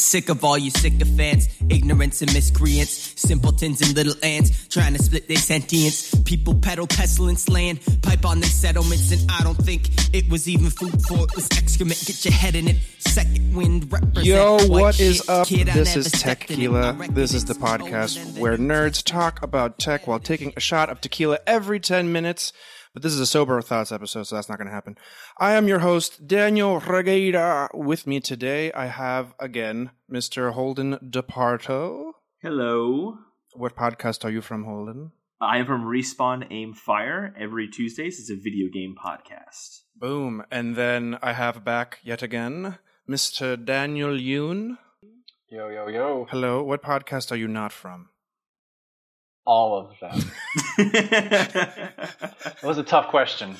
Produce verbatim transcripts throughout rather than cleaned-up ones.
Sick of all you sycophants, ignorance and miscreants, simpletons and little ants, trying to split their sentience. People peddle pestilence land, pipe on their settlements, and I don't think it was even food for it was excrement. Get your head in it, second wind represent. Yo, what shit. is up? Kid, This is Tequila. This is the podcast where nerds talk about tech while taking a shot of tequila every ten minutes. But this is a Sober Thoughts episode, so that's not going to happen. I am your host, Daniel Regueira. With me today, I have, again, Mister Holden DeParto. Hello. What podcast are you from, Holden? I am from Respawn Aim Fire. Every Tuesdays is a video game podcast. Boom. And then I have back, yet again, Mister Daniel Yoon. Yo, yo, yo. Hello. What podcast are you not from? All of them. It was a tough question.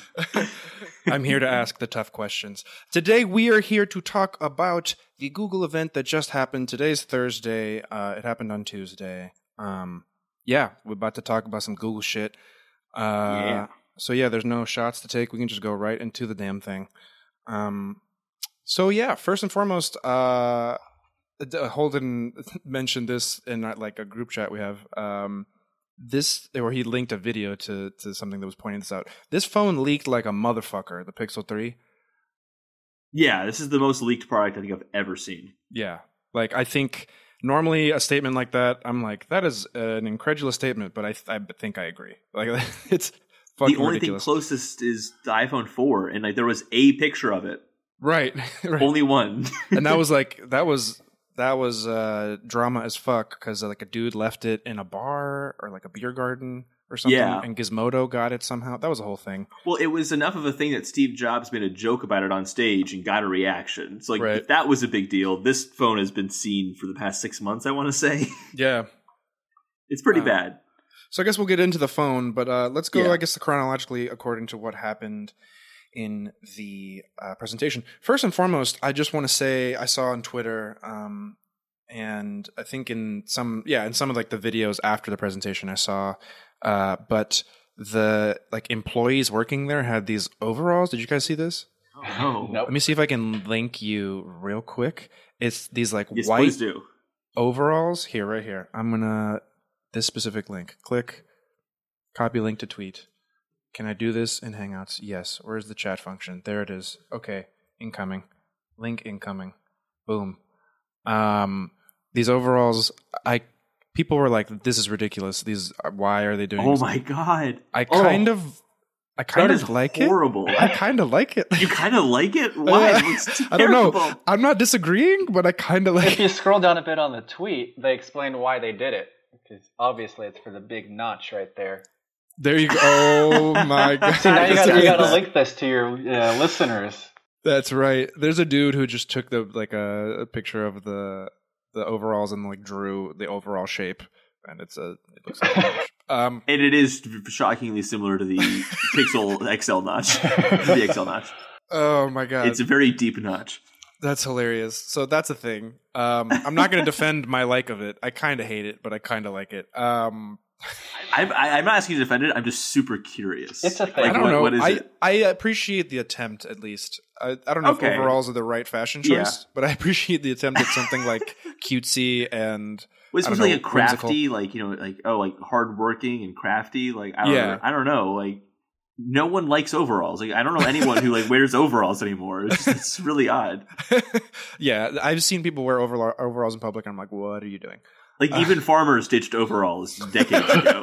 I'm here to ask the tough questions. Today we are here to talk about the Google event that just happened. Today's Thursday. Uh, it happened on Tuesday. Um, yeah, we're about to talk about some Google shit. Uh, yeah. So yeah, there's no shots to take. We can just go right into the damn thing. Um, so yeah, first and foremost, uh, Holden mentioned this in uh, like a group chat we have. Um, This, where he linked a video to, to something that was pointing this out. This phone leaked like a motherfucker, the Pixel three. Yeah, this is the most leaked product I think I've ever seen. Yeah. Like, I think normally a statement like that, I'm like, that is an incredulous statement, but I I think I agree. Like, it's fucking The only ridiculous. thing closest is the iPhone four, and like there was a picture of it. Right. right. Only one. And that was like, that was... That was uh, drama as fuck because uh, like a dude left it in a bar or like a beer garden or something, Yeah. and Gizmodo got it somehow. That was a whole thing. Well, it was enough of a thing that Steve Jobs made a joke about it on stage and got a reaction. So like Right. if that was a big deal, this phone has been seen for the past six months, I want to say. Yeah. It's pretty Uh, bad. So I guess we'll get into the phone, but uh, let's go, Yeah. I guess, chronologically according to what happened in the uh, presentation. First and foremost, I just want to say I saw on Twitter, um, and I think in some, yeah, in some of like the videos after the presentation I saw, uh, but the like employees working there had these overalls. Did you guys see this? Oh, Nope. Let me see if I can link you real quick. It's these like Yes, white please do. overalls. Here, right here. I'm gonna this specific link. Click, copy link to tweet. Can I do this in Hangouts? Yes. Where's the chat function? There it is. Okay, incoming. Link incoming. Boom. Um, these overalls. I people were like, "This is ridiculous. These are, why are they doing?" Oh this? my god! I Oh. kind of, I kind That of is like horrible. it. I kind of like it. You kind of like it? Why? It looks I don't know. terrible. I'm not disagreeing, but I kind of like If you scroll down a bit on the tweet, they explained why they did it. Because obviously it's for the big notch right there. There you go. Oh my god. See, now you gotta, you gotta link this to your uh, listeners. That's right. There's a dude who just took the like a, a picture of the the overalls and like drew the overall shape, and it's a it looks like um And it is shockingly similar to the Pixel X L notch. The X L notch. oh my god. It's a very deep notch. That's hilarious. So that's a thing. Um I'm not going to defend my like of it. I kind of hate it, but I kind of like it. Um I'm, I, I'm not asking you to defend it. I'm just super curious. It's a thing. Like, I don't what, know. What is I, it? I appreciate the attempt, at least. I, I don't know Okay. if overalls are the right fashion choice, Yeah. but I appreciate the attempt at something like cutesy and Was I it don't like a know, whimsical. crafty, like, you know, like, oh, like hardworking and crafty? Like, I don't, Yeah. I don't know. Like, no one likes overalls. Like, I don't know anyone who like wears overalls anymore. It's, just, it's really odd. Yeah, I've seen people wear overall, overalls in public, and I'm like, what are you doing? Like, even farmers ditched overalls decades ago.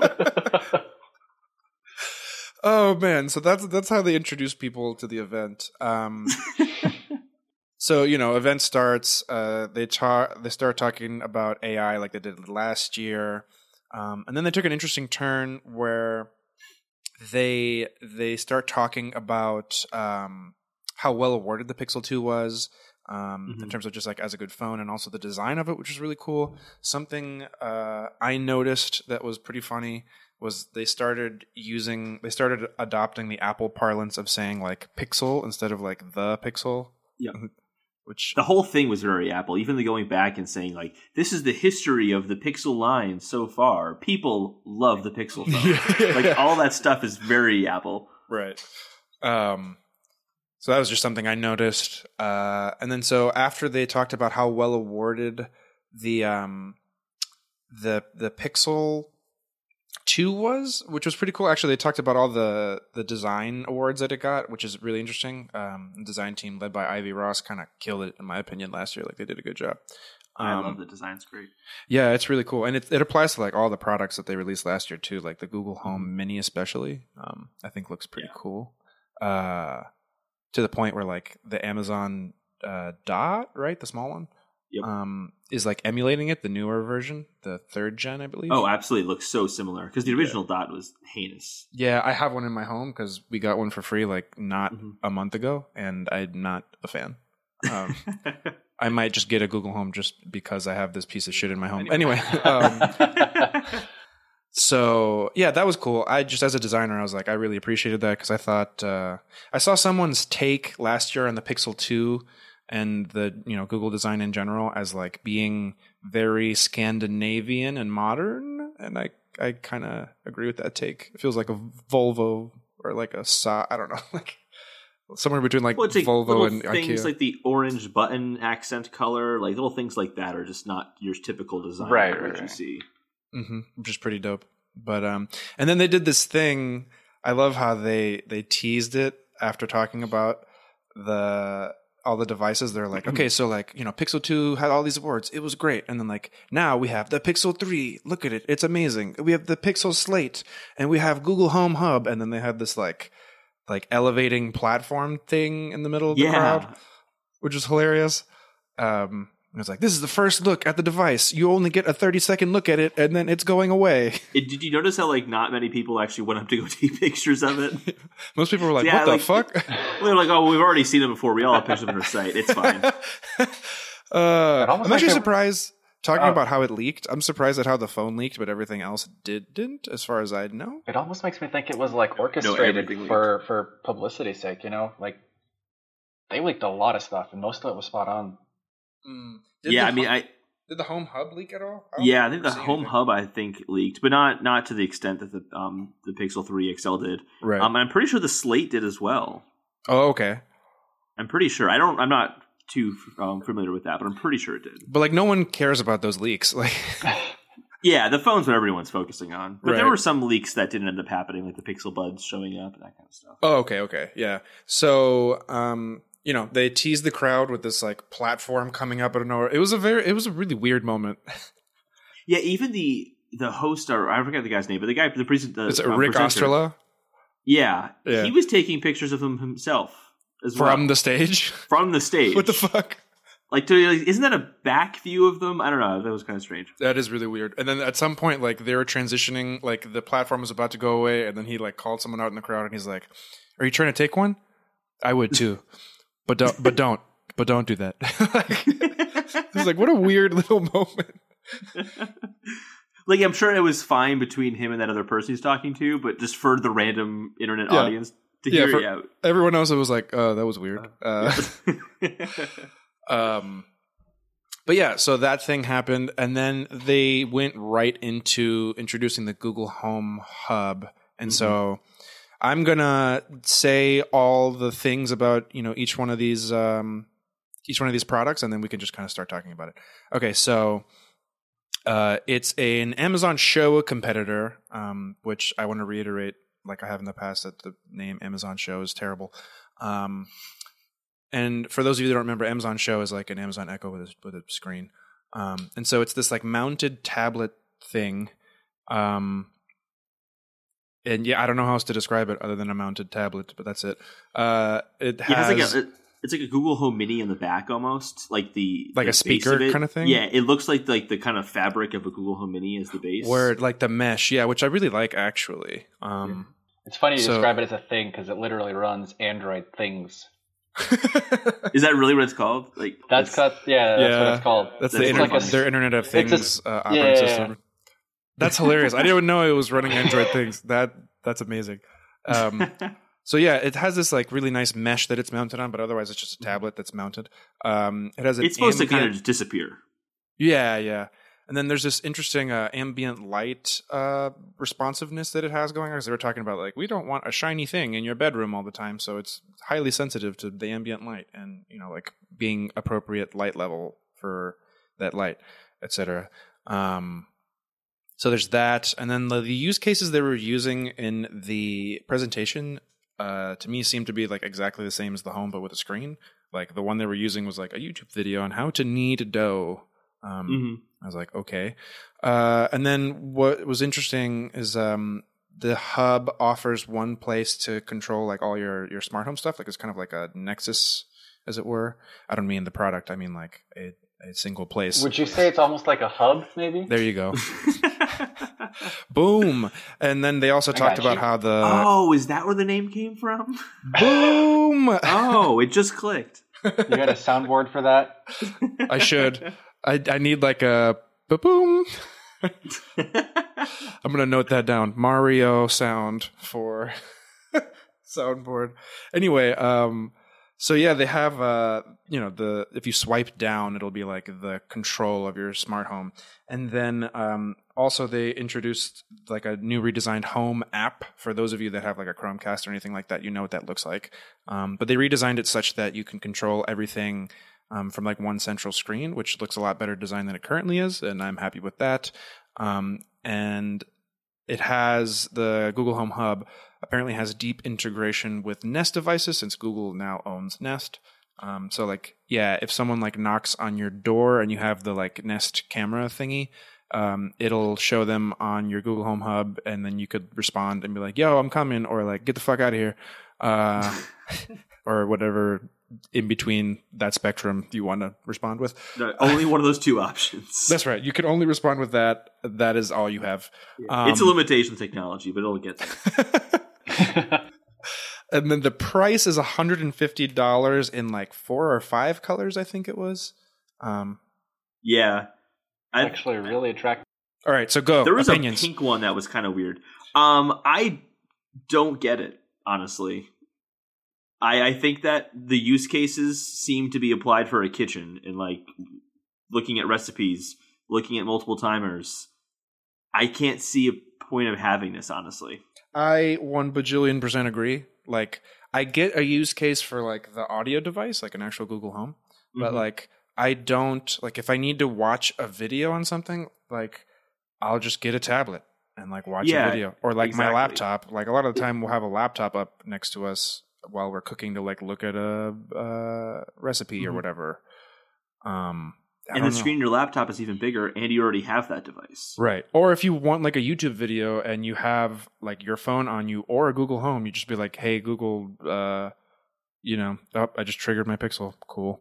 Oh man, so that's that's how they introduce people to the event. Um, so you know, event starts. Uh, they talk. They start talking about A I like they did last year, um, and then they took an interesting turn where they they start talking about um, how well awarded the Pixel two was. Um, Mm-hmm. in terms of just like as a good phone, and also the design of it, which is really cool. Something uh, I noticed that was pretty funny was they started using, they started adopting the Apple parlance of saying like Pixel instead of like the Pixel. Yeah. Which The whole thing was very Apple. Even the going back and saying like, this is the history of the Pixel line so far. People love the Pixel phone. Yeah. Like all that stuff is very Apple. right. Um. So that was just something I noticed. Uh, and then so after they talked about how well awarded the um, the the Pixel two was, which was pretty cool. Actually, they talked about all the the design awards that it got, which is really interesting. Um, the design team led by Ivy Ross kind of killed it, in my opinion, last year. Like they did a good job. I Um, love the design's great. Yeah, it's really cool, and it it applies to like all the products that they released last year too, like the Google Home Mini especially. Um, I think looks pretty Yeah. cool. Uh, to the point where like the Amazon uh, Dot, right, the small one, Yep. um, is like emulating it, the newer version, the third gen, I believe. Oh, absolutely. It looks so similar because the original Dot was heinous. Yeah, I have one in my home because we got one for free like not Mhm. a month ago, and I'm not a fan. Um, I might just get a Google Home just because I have this piece of shit in my home. Anyway, um, so yeah, that was cool. I just, as a designer, I was like, I really appreciated that because I thought uh, I saw someone's take last year on the Pixel two and the you know Google design in general as like being very Scandinavian and modern, and I I kind of agree with that take. It feels like a Volvo or like a Sa I don't know, like somewhere between like Well, it's like Volvo little and things IKEA. like the orange button accent color, like little things like that are just not your typical design Right, that right, you right. see. Mm-hmm, which is pretty dope. But um, and then they did this thing. I love how they they teased it after talking about the all the devices. They're like, okay, so like you know, Pixel two had all these awards. It was great, and then like now we have the Pixel three. Look at it, it's amazing. We have the Pixel Slate, and we have Google Home Hub, and then they had this like like elevating platform thing in the middle of the Yeah. crowd, which was hilarious. Um, it was like, this is the first look at the device. You only get a thirty second look at it, and then it's going away. It, did you notice how like not many people actually went up to go take pictures of it? Most people were like, Yeah, what the like- fuck? They're like, "Oh, we've already seen it before. We all have pictures of it on our site. It's fine." uh, almost I'm like actually they- surprised, talking Oh. about how it leaked, I'm surprised at how the phone leaked, but everything else didn't, as far as I know. It almost makes me think it was like orchestrated everything for for publicity's sake. You know, like they leaked a lot of stuff, and most of it was spot on. Did yeah, the I mean, hub- I Did the Home Hub leak at all? don't yeah, I think remember the seeing Home anything. Hub I think leaked, but not not to the extent that the um the Pixel three X L did. Right. Um, and I'm pretty sure the Slate did as well. oh, okay. I'm pretty sure. I don't. I'm not too um, familiar with that, but I'm pretty sure it did. But like, no one cares about those leaks. Like, Yeah, the phone's what everyone's focusing on. But there Right. were some leaks that didn't end up happening, like the Pixel Buds showing up and that kind of stuff. oh, okay, okay, yeah. So, um, you know, they teased the crowd with this like platform coming up out of nowhere. It was a very, it was a really weird moment. Yeah, even the the host, or I forget the guy's name, but the guy, the presenter, Is it um, Rick presenter, Ostrela Yeah, Yeah. he was taking pictures of him himself as from well the stage? from the stage. What the fuck? Like, to, like, isn't that a back view of them? I don't know. That was kind of strange. That is really weird. And then at some point, like they were transitioning, like the platform was about to go away, and then he like called someone out in the crowd, and he's like, "Are you trying to take one? I would too, but don't, but don't, but don't do that." Like, it's like what a weird little moment. Like, I'm sure it was fine between him and that other person he's talking to, but just for the random internet Yeah. audience to Yeah, hear for- it out. Everyone else, it was like, "Oh, that was weird." Uh, Um, but yeah, so that thing happened, and then they went right into introducing the Google Home Hub, and so I'm gonna say all the things about you know each one of these um, each one of these products, and then we can just kind of start talking about it. Okay, so uh, it's an Amazon Show competitor, um, which I want to reiterate, like I have in the past, that the name Amazon Show is terrible. Um, And for those of you that don't remember, Amazon Show is like an Amazon Echo with a, with a screen. Um, and so it's this like mounted tablet thing. Um, and yeah, I don't know how else to describe it other than a mounted tablet, but that's it. Uh, it Yeah, has it's like a, it's like a Google Home Mini in the back almost, like the Like the a base speaker of it. kind of thing? Yeah, it looks like like the kind of fabric of a Google Home Mini as the base. where like the mesh, yeah, which I really like actually. Um, It's funny you So- describe it as a thing because it literally runs Android things. Is that really what it's called? Like That's it's- cut. Yeah, that's Yeah. what it's called. That's That's the like internet, a- their Internet of it's a- Things uh, operating yeah, yeah, yeah. system. That's hilarious. I didn't even know it was running Android things. That that's amazing. Um, so yeah, it has this like really nice mesh that it's mounted on, but otherwise it's just a tablet that's mounted. Um, it has an it's supposed to ambient- kind of just disappear. yeah, yeah. And then there's this interesting uh, ambient light uh, responsiveness that it has going on. Because they were talking about, like, we don't want a shiny thing in your bedroom all the time, so it's highly sensitive to the ambient light and, you know, like being appropriate light level for that light, et cetera. Um, so there's that. And then the, the use cases they were using in the presentation, uh, to me, seemed to be like exactly the same as the Home, but with a screen. Like the one they were using was like a YouTube video on how to knead dough. Um, mm-hmm. I was like, okay. Uh, and then what was interesting is um, the hub offers one place to control like all your, your smart home stuff. Like it's kind of like a Nexus, as it were. I don't mean the product. I mean like a, a single place. Would you say it's almost like a hub, maybe? There you go. Boom. And then they also I talked about how the... Oh, is that where the name came from? Boom. Oh, it just clicked. You got a soundboard for that? I should. I, I need like a boom. I'm going to note that down. Mario sound for soundboard. Anyway, um, so yeah, they have, uh, you know, the if you swipe down, it'll be like the control of your smart home. And then um, also they introduced like a new redesigned home app for those of you that have like a Chromecast or anything like that. You know what that looks like. Um, but they redesigned it such that you can control everything um, from like one central screen, which looks a lot better designed than it currently is. And I'm happy with that. Um, and it has the Google Home Hub apparently has deep integration with Nest devices since Google now owns Nest. Um, so like, yeah, if someone like knocks on your door and you have the like Nest camera thingy, um, it'll show them on your Google Home Hub, and then you could respond and be like, yo, I'm coming, or like, get the fuck out of here. Uh, or whatever in between that spectrum you want to respond with. No, only one of those two options. That's right. You can only respond with that. That is all you have. Yeah. Um, it's a limitation of technology, but it'll get there. And then the price is one hundred fifty dollars in like four or five colors, I think it was. Um, yeah. I've, actually really attractive. All right, so go. There was Opinions. a pink one that was kind of weird. Um, I don't get it, honestly. I, I think that the use cases seem to be applied for a kitchen and like looking at recipes, looking at multiple timers. I can't see a point of having this, honestly. I one bajillion percent agree. Like, I get a use case for like the audio device, like an actual Google Home, mm-hmm. but like I don't like if I need to watch a video on something, like I'll just get a tablet and like watch yeah, a video, or like exactly. my laptop. Like a lot of the time, we'll have a laptop up next to us while we're cooking to like look at a uh, recipe mm-hmm. or whatever. Um, I and the know. screen in your laptop is even bigger, and you already have that device. Right. Or if you want like a YouTube video and you have like your phone on you or a Google Home, you just be like, hey, Google, uh, you know, oh, I just triggered my Pixel. Cool.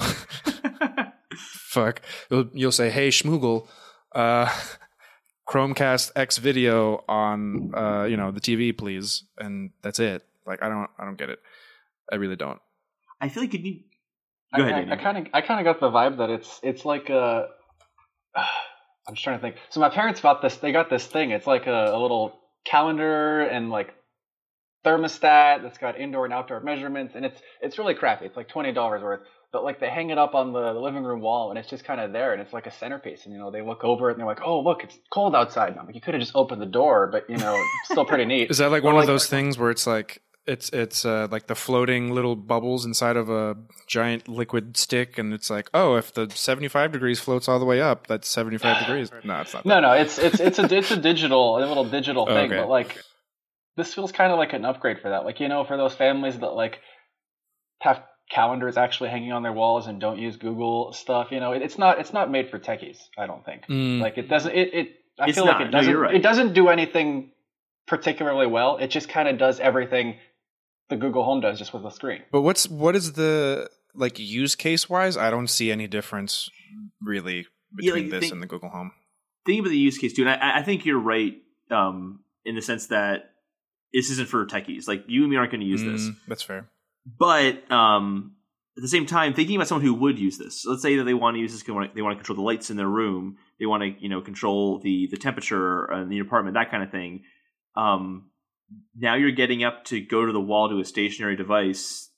Fuck. You'll, you'll say, hey, Schmoogle, uh, Chromecast X video on, uh, you know, the T V, please. And that's it. Like, I don't, I don't get it. I really don't. I feel like you need... Go I, ahead, I kind of, I kind of got the vibe that it's, it's like a. Uh, I'm just trying to think. So my parents got this. They got this thing. It's like a, a little calendar and like thermostat that's got indoor and outdoor measurements, and it's, it's really crappy. It's like twenty dollars worth. But like they hang it up on the, the living room wall, and it's just kind of there, and it's like a centerpiece. And you know, they look over it and they're like, "Oh, look, it's cold outside." And I'm like, you could have just opened the door, but you know, it's still pretty neat. Is that like but one like, of those things where it's like? It's it's uh, like the floating little bubbles inside of a giant liquid stick, and it's like, oh, if the seventy-five degrees floats all the way up, that's seventy-five degrees. No, it's not. No, that. no, it's it's it's a it's a digital, a little digital thing, okay. But like this feels kind of like an upgrade for that. Like you know, for those families that like have calendars actually hanging on their walls and don't use Google stuff. You know, it, it's not it's not made for techies. I don't think. Mm. Like it doesn't. It, it I it's feel not. like it doesn't. No, you're right. It doesn't do anything particularly well. It just kind of does everything the Google Home does, just with a screen. But what's what is the like use case wise? I don't see any difference really between yeah, like, this think, and the Google Home. Think about the use case too, and I, I think you're right um, in the sense that this isn't for techies. Like you and me aren't going to use mm, this. That's fair. But um, at the same time, thinking about someone who would use this. So let's say that they want to use this. They want to, they want to control the lights in their room. They want to you know control the the temperature in the apartment, that kind of thing. Um, Now you're getting up to go to the wall to a stationary device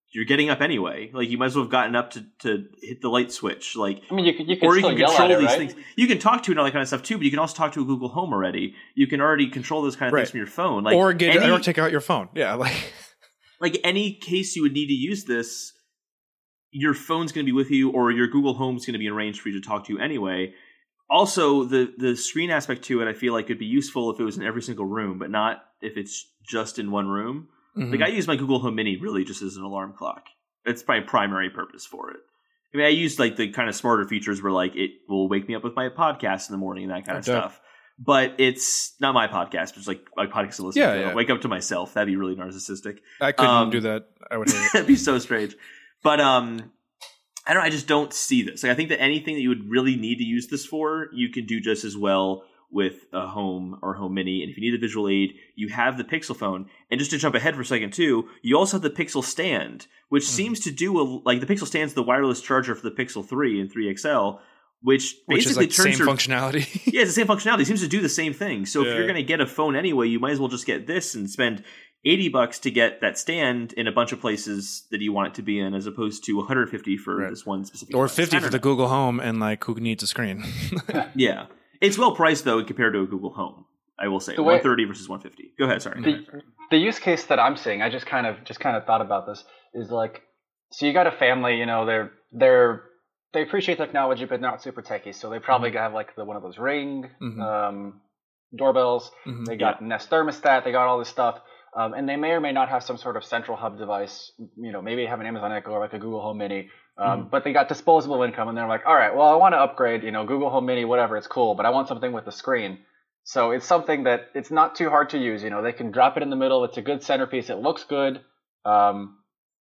you're getting up anyway. Like you might as well have gotten up to, to hit the light switch. Like I mean, you can you can or you still can yell control at it, these right? things. You can talk to it and all that kind of stuff too, but you can also talk to a Google Home already. You can already control those kind of Right. things from your phone. Like or get any, or take out your phone. Yeah, like like any case you would need to use this, your phone's going to be with you, or your Google Home's going to be arranged for you to talk to anyway. Also, the the screen aspect to it, I feel like could be useful if it was in every single room, but not if it's just in one room. Mhm. Like I use my Google Home Mini really just as an alarm clock. It's my primary purpose for it. I mean, I use like the kind of smarter features where like it will wake me up with my podcast in the morning and that kind Oh, of dope. stuff. But it's not my podcast. It's like my podcast to listen Yeah, to. yeah. I'll wake up to myself. That'd be really narcissistic. I couldn't Um, do that. I would hate it. That'd be so strange. But um, I don't know. I just don't see this. Like, I think that anything that you would really need to use this for, you can do just as well with a Home or Home Mini. And if you need a visual aid, you have the Pixel phone. And just to jump ahead for a second too, you also have the Pixel Stand, which Mm. seems to do a, like the Pixel Stand's the wireless charger for the Pixel three and three X L, which Which is basically like the turns same your functionality. yeah, it's the same functionality. It seems to do the same thing. So if Yeah. you're going to get a phone anyway, you might as well just get this and spend eighty bucks to get that stand in a bunch of places that you want it to be in, as opposed to one hundred fifty for Right. this one specific Or device. fifty I for don't the know. Google Home, and like who needs a screen? Yeah. It's well priced though compared to a Google Home. I will say The way- one thirty versus one fifty. Go ahead, sorry. the, the use case that I'm seeing, I just kind of just kind of thought about this, is like, so you got a family, you know, they're they're they appreciate technology, but not super techy, so they probably have like the one of those Ring Mhm. um, doorbells. Mhm. They got Nest thermostat. They got all this stuff, um, and they may or may not have some sort of central hub device. You know, maybe have an Amazon Echo or like a Google Home Mini. Um, Mhm. But they got disposable income, and they're like, all right, well, I want to upgrade. You know, Google Home Mini, whatever, it's cool, but I want something with a screen. So it's something that it's not too hard to use. You know, they can drop it in the middle. It's a good centerpiece. It looks good, um,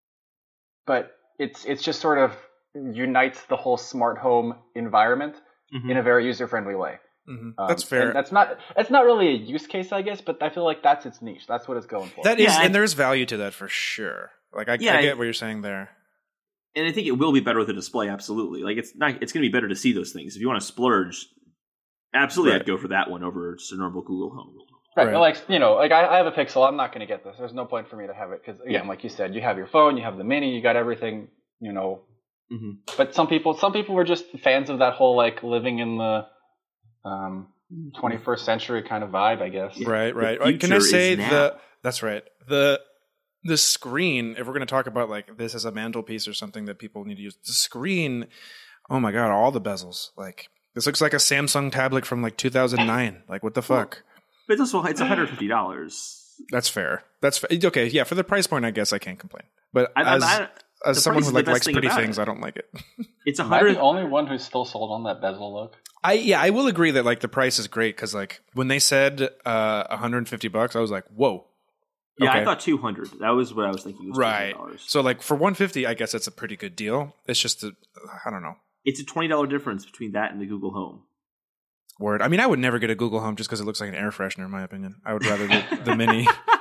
but it's it's just sort of unites the whole smart home environment Mhm. in a very user friendly way. Mhm. Um, That's fair. and That's not it's not really a use case, I guess, but I feel like that's its niche. That's what it's going for. That is, Yeah, I- and there's value to that for sure. Like I, Yeah, I get I- what you're saying there. And I think it will be better with a display, absolutely. Like it's not it's gonna be better to see those things. If you want to splurge, absolutely Right. I'd go for that one over just a normal Google Home. Right, Right. but like you know, like I, I have a Pixel. I'm not going to get this. There's no point for me to have it because again, like you said, you have your phone, you have the Mini, you got everything. You know, Mhm. but some people, some people were just fans of that whole like living in the um, twenty-first century kind of vibe, I guess. Yeah. Right, right. The Like, Can I future is say now. the? That's right. The the screen. If we're going to talk about like this as a mantelpiece or something that people need to use, the screen. Oh my god, all the bezels. Like this looks like a Samsung tablet from like two thousand nine. Like what the fuck? But it's also it's one hundred fifty dollars. That's fair. That's fa- okay. Yeah, for the price point, I guess I can't complain. But I, I, as I, as the someone price who is the like best likes thing pretty about things, it. I don't like it. it's Am I one hundred. the only one who's still sold on that bezel look? I yeah, I will agree that like the price is great because like when they said uh, one hundred fifty bucks, I was like, whoa. Yeah, Okay. I thought two hundred. That was what I was thinking. Was Right. two hundred dollars. So like for one fifty, I guess that's a pretty good deal. It's just a, I don't know. It's a twenty dollar difference between that and the Google Home. Word. I mean, I would never get a Google Home just because it looks like an air freshener, in my opinion. I would rather get the Mini.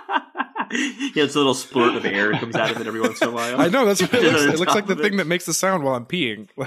Yeah, it's a little splurt of air that comes out of it every once in a while. I know that's what it Just looks. on It looks top like the of it. thing that makes the sound while I'm peeing. Like,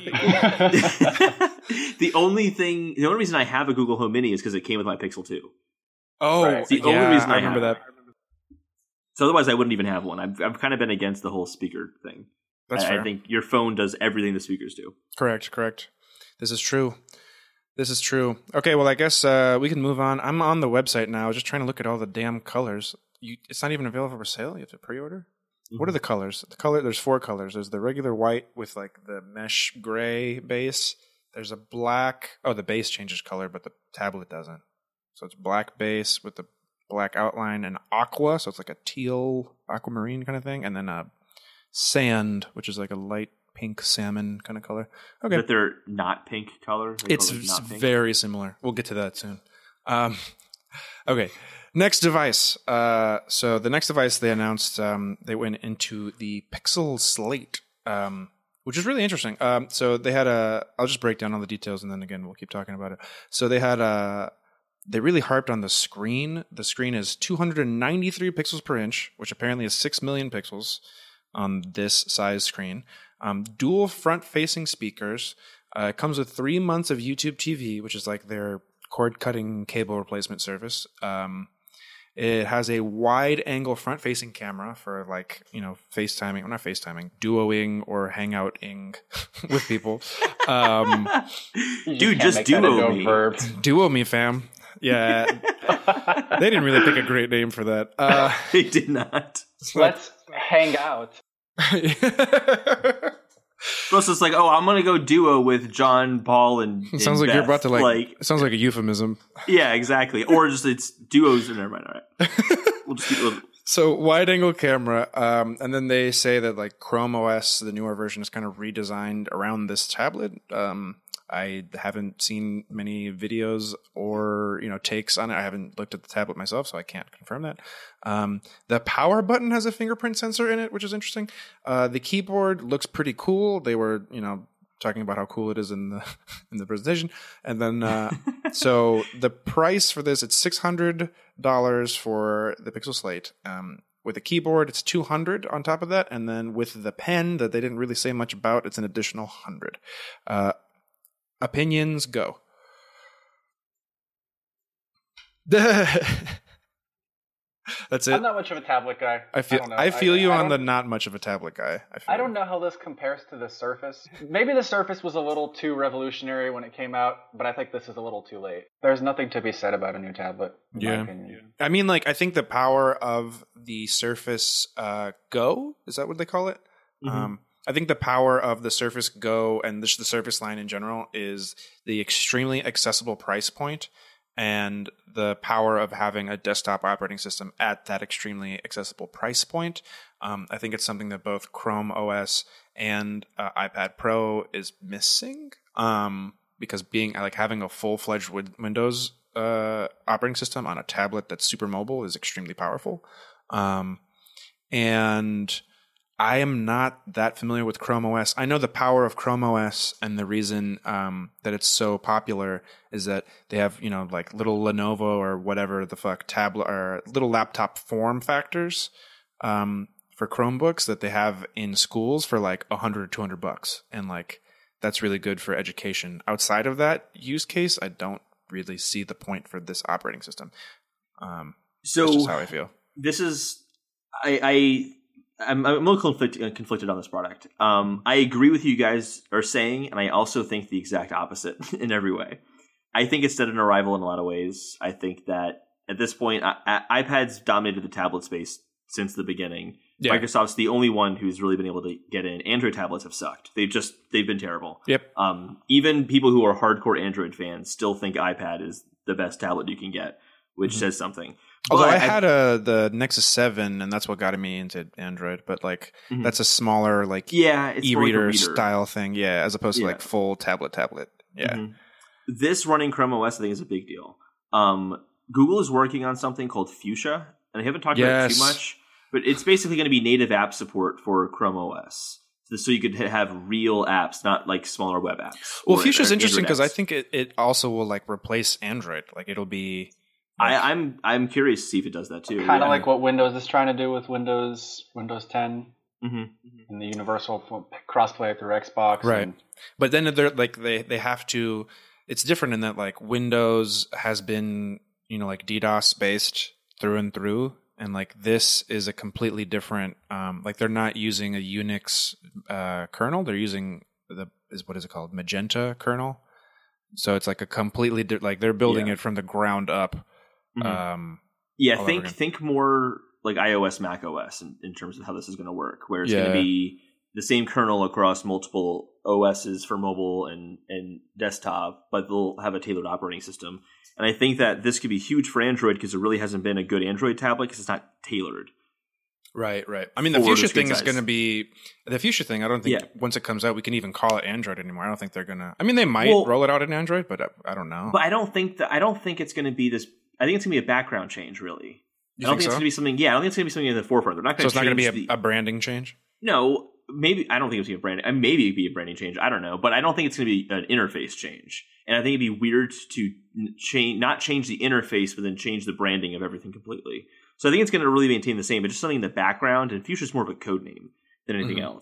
The only thing, the only reason I have a Google Home Mini is because it came with my Pixel two. oh, Right. It's the yeah, only reason I, I remember have that. it. So otherwise, I wouldn't even have one. I've, I've kind of been against the whole speaker thing. That's I, fair. I think your phone does everything the speakers do. Correct, correct. This is true. This is true. Okay, well, I guess uh, we can move on. I'm on the website now, just trying to look at all the damn colors. You, it's not even available for sale. You have to pre-order. What are the colors? The color. There's four colors. There's the regular white with like the mesh gray base. There's a black. Oh, the base changes color, but the tablet doesn't. So it's black base with the black outline and aqua. So it's like a teal aquamarine kind of thing, and then a sand, which is like a light pink salmon kind of color. Okay, But they're not pink color. They it's call them not pink. very similar. We'll get to that soon. Um, okay, next device. Uh, so the next device they announced, um, they went into the Pixel Slate, um, which is really interesting. Um, so they had a. I'll just break down all the details, and then again we'll keep talking about it. So they had a. They really harped on the screen. The screen is two hundred ninety-three pixels per inch, which apparently is six million pixels on this size screen. Um, dual front-facing speakers. Uh, it comes with three months of YouTube T V, which is like their cord-cutting cable replacement service. Um, It has a wide-angle front-facing camera for, like, you know, FaceTiming, or not FaceTiming, duoing or hangouting with people. Um, Dude, just duo me. Verb. Duo me, fam. Yeah. They didn't really pick a great name for that. Uh, They did not. Let's hang out. Plus, it's like, oh, I'm gonna go duo with John, Paul, and, It sounds and like you're Beth. about to, like, like, it sounds like a euphemism. yeah, exactly. Or just it's duos. Never mind. All right, we'll just keep it. So wide angle camera, um, and then they say that like Chrome O S, the newer version, is kind of redesigned around this tablet. Um, I haven't seen many videos or you know takes on it. I haven't looked at the tablet myself, so I can't confirm that. Um, the power button has a fingerprint sensor in it, which is interesting. Uh, the keyboard looks pretty cool. They were you know talking about how cool it is in the in the presentation, and then uh, so the price for this, it's six hundred dollars for the Pixel Slate. Um, with a keyboard, it's two hundred on top of that, and then with the pen that they didn't really say much about, it's an additional one hundred. Uh, opinions, go. That's it. I'm not much of a tablet guy. I feel I, don't know. I feel I, you I on the don't- not much of a tablet guy. I, feel I don't know how this compares to the Surface. Maybe the Surface was a little too revolutionary when it came out, but I think this is a little too late. There's nothing to be said about a new tablet, in Yeah. my opinion. I mean, like, I think the power of the Surface uh, Go, is that what they call it? Mhm. Um, I think the power of the Surface Go and just the Surface line in general is the extremely accessible price point and the power of having a desktop operating system at that extremely accessible price point. Um, I think it's something that both Chrome O S and uh, iPad Pro is missing, um, because being like having a full-fledged win- Windows uh, operating system on a tablet that's super mobile is extremely powerful. Um, and I am not that familiar with Chrome O S. I know the power of Chrome O S, and the reason um, that it's so popular is that they have, you know, like little Lenovo or whatever the fuck tablet or little laptop form factors um, for Chromebooks that they have in schools for like a hundred or two hundred bucks, and like that's really good for education. Outside of that use case, I don't really see the point for this operating system. Um, So that's just how I feel. this is I. I I'm, I'm a little conflicted, conflicted on this product. Um, I agree with you guys are saying, and I also think the exact opposite in every way. I think it's dead on arrival in a lot of ways. I think that at this point, I, I, iPad's dominated the tablet space since the beginning. Yeah. Microsoft's the only one who's really been able to get in. Android tablets have sucked. They've just they've been terrible. Yep. Um, even people who are hardcore Android fans still think iPad is the best tablet you can get, which Mhm. says something. Although But I had a the Nexus seven, and that's what got me into Android. But like, Mhm. that's a smaller like yeah, it's more like a e-reader reader. style thing, yeah, as opposed to Yeah. like full tablet tablet. Yeah, Mhm. This running Chrome O S, I think, is a big deal. Um, Google is working on something called Fuchsia, and I haven't talked about it Yes. too much, but it's basically going to be native app support for Chrome O S. So you could ha- have real apps, not like smaller web apps. well, or- Fuchsia's or interesting Android because I apps. think it, it also will like replace Android. Like it'll be. Like, I, I'm I'm curious to see if it does that too. Kind of Yeah. like what Windows is trying to do with Windows Windows ten Mhm. and the universal f- crossplay through Xbox. Right. And But then they're like they they have to. It's different in that like Windows has been you know like DDoS based through and through, and like this is a completely different. Um, like they're not using a Unix uh, kernel; they're using the is what is it called Magenta kernel. So it's like a completely di- like they're building Yeah. it from the ground up. Mhm. Um, Yeah, all over think again. think more like iOS, Mac O S in, in terms of how this is going to work, where it's going Yeah. to be the same kernel across multiple O Ss for mobile and, and desktop, but they'll have a tailored operating system. And I think that this could be huge for Android because there really hasn't been a good Android tablet because it's not tailored. Right, right. I mean, the For the Fuchsia screen thing is size. going to be the Fuchsia thing. I don't think Yeah. once it comes out, we can even call it Android anymore. I don't think they're gonna. I mean, they might Well- roll it out in Android, but I, I don't know. But I don't think that I don't think it's going to be this. I think it's going to be a background change, really. You I don't think think, it's so? going to be something. Yeah, I don't think it's going to be something in the forefront. They're not So going it's not going to be a, the, a branding change. No, maybe I don't think it's going to be a brand. uh, Maybe it'd be a branding change. I don't know, but I don't think it's going to be an interface change. And I think it'd be weird to change, not change the interface, but then change the branding of everything completely. So I think it's going to really maintain the same, but just something in the background. And Fuchsia's more of a code name than anything Mhm. else.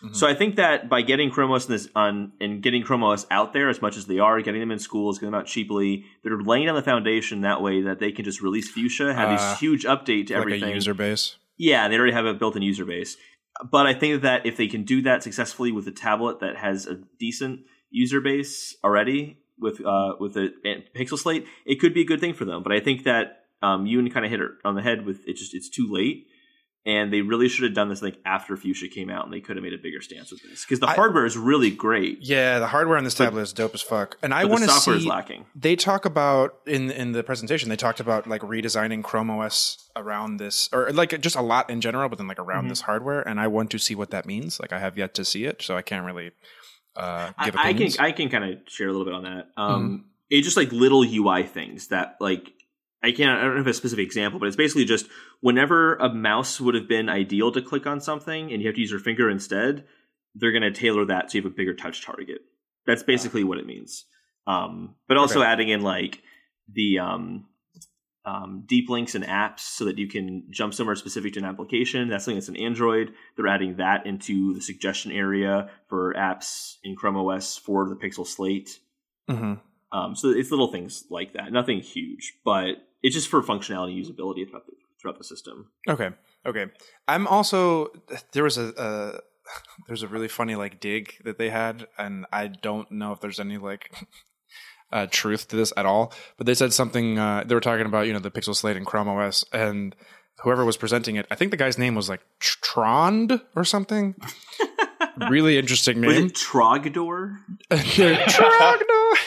Mm-hmm. So I think that by getting Chrome O S in this on and getting Chrome O S out there as much as they are, getting them in schools, getting them out cheaply, they're laying down the foundation that way that they can just release Fuchsia, have Uh, this huge update to like everything. a user base. Yeah, they already have a built-in user base. But I think that if they can do that successfully with a tablet that has a decent user base already with uh, with a Pixel Slate, it could be a good thing for them. But I think that um, Yoon kind of hit it on the head with it. Just it's too late, and they really should have done this like after Fuchsia came out, and they could have made a bigger stance with this because the I, hardware is really great. Yeah, the hardware on this tablet is dope as fuck, and I want to see. The software is lacking. They talk about in in the presentation. They talked about like redesigning Chrome O S around this, or like just a lot in general, but then like around mm-hmm. this hardware. And I want to see what that means. Like I have yet to see it, so I can't really uh, give I, opinions. I can I can kind of share a little bit on that. Um, mm-hmm. It's just like little U I things that like I can't. I don't have a specific example, but it's basically just whenever a mouse would have been ideal to click on something, and you have to use your finger instead, they're going to tailor that so you have a bigger touch target. That's basically what it means. Um, but also okay. adding in like the um, um, deep links and apps so that you can jump somewhere specific to an application. That's something that's in Android. They're adding that into the suggestion area for apps in Chrome O S for the Pixel Slate. Mm-hmm. Um, so it's little things like that. Nothing huge, but it's just for functionality and usability throughout the, throughout the system. Okay. Okay. I'm also there was a, a there's a really funny like dig that they had, and I don't know if there's any like uh, truth to this at all. But they said something. Uh, they were talking about you know the Pixel Slate and Chrome O S, and whoever was presenting it, I think the guy's name was like Trond or something. Really interesting name. Was it Trogdor? Trogdor.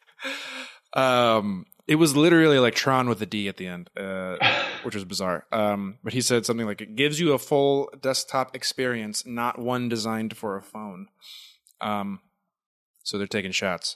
um. It was literally like Tron with a D at the end, uh, which was bizarre. Um, but he said something like, it gives you a full desktop experience, not one designed for a phone. Um, so they're taking shots.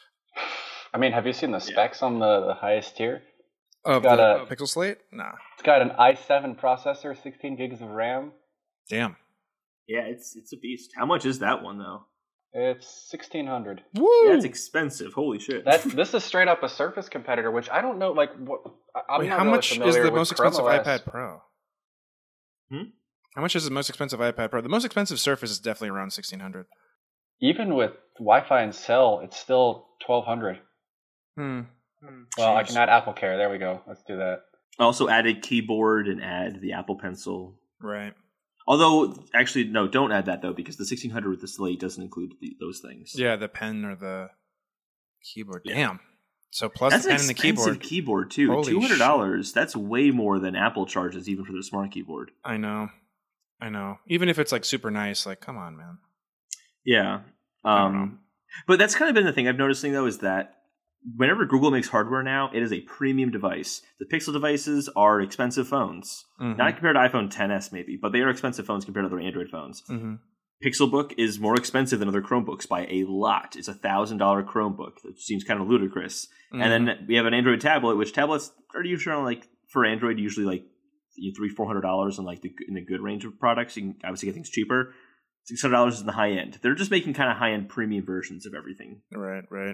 I mean, have you seen the specs yeah. on the, the highest tier? Of got the a, Pixel Slate? Nah. It's got an i seven processor, sixteen gigs of RAM. Damn. Yeah, it's it's a beast. How much is that one, though? It's sixteen hundred. Woo! That's expensive. Holy shit! That's this is straight up a Surface competitor, which I don't know. Like, what? I'm Wait, not how really much familiar is the with most Chrome expensive O S. iPad Pro? Hmm? How much is the most expensive iPad Pro? The most expensive Surface is definitely around sixteen hundred. Even with Wi-Fi and cell, it's still twelve hundred. Hmm. Well, Jeez. I can add Apple Care. There we go. Let's do that. Also, added keyboard and add the Apple Pencil. Right. Although, actually, no, don't add that, though, because the sixteen hundred with the Slate doesn't include the, those things. Yeah, the pen or the keyboard. Yeah. Damn. So plus that's the pen an and the keyboard. keyboard, too. Holy two hundred dollars, shit. That's way more than Apple charges, even for their smart keyboard. I know. I know. Even if it's, like, super nice, like, come on, man. Yeah. Um, but that's kind of been the thing I've noticed, though, is that whenever Google makes hardware now, it is a premium device. The Pixel devices are expensive phones. Mm-hmm. Not compared to iPhone X S maybe, but they are expensive phones compared to other Android phones. Mm-hmm. Pixelbook is more expensive than other Chromebooks by a lot. It's a one thousand dollars Chromebook. That seems kind of ludicrous. Mm-hmm. And then we have an Android tablet, which tablets are usually on, like, for Android, usually like three hundred dollars, four hundred dollars in, like, the, in the good range of products. You can obviously get things cheaper. six hundred dollars is in the high end. They're just making kind of high-end premium versions of everything. Right, right.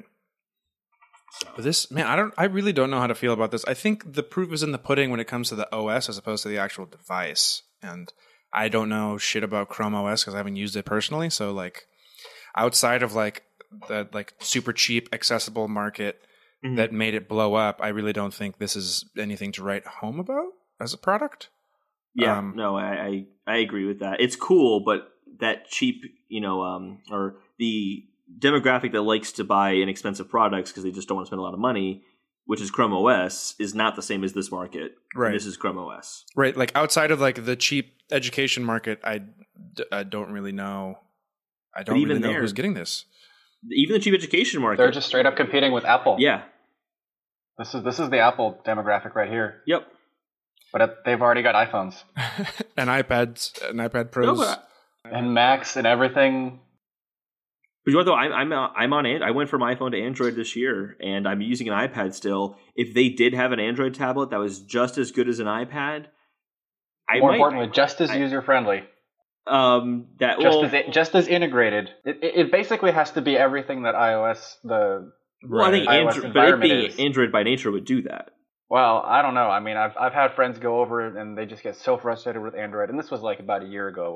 But this, man, I don't. I really don't know how to feel about this. I think the proof is in the pudding when it comes to the O S as opposed to the actual device. And I don't know shit about Chrome O S because I haven't used it personally. So, like, outside of like the like super cheap, accessible market mm-hmm. that made it blow up, I really don't think this is anything to write home about as a product. Yeah, um, no, I, I I agree with that. It's cool, but that cheap, you know, um, or the demographic that likes to buy inexpensive products because they just don't want to spend a lot of money, which is Chrome O S, is not the same as this market. Right. This is Chrome O S. Right. Like outside of like the cheap education market, I, I don't really know. I don't really know there, who's getting this. Even the cheap education market. They're just straight up competing with Apple. Yeah. This is this is the Apple demographic right here. Yep. But it, they've already got iPhones. and iPads and iPad Pros. No, and Macs and everything. But you know, though, I'm I'm uh, I'm on it. I went from iPhone to Android this year, and I'm using an iPad still. If they did have an Android tablet that was just as good as an iPad, I more might, importantly, just as user friendly. Um, that just well, as it, just as integrated. It, it it basically has to be everything that iOS the well, I think iOS Android, but it being is. Android by nature would do that. Well, I don't know. I mean, I've I've had friends go over and they just get so frustrated with Android, and this was like about a year ago when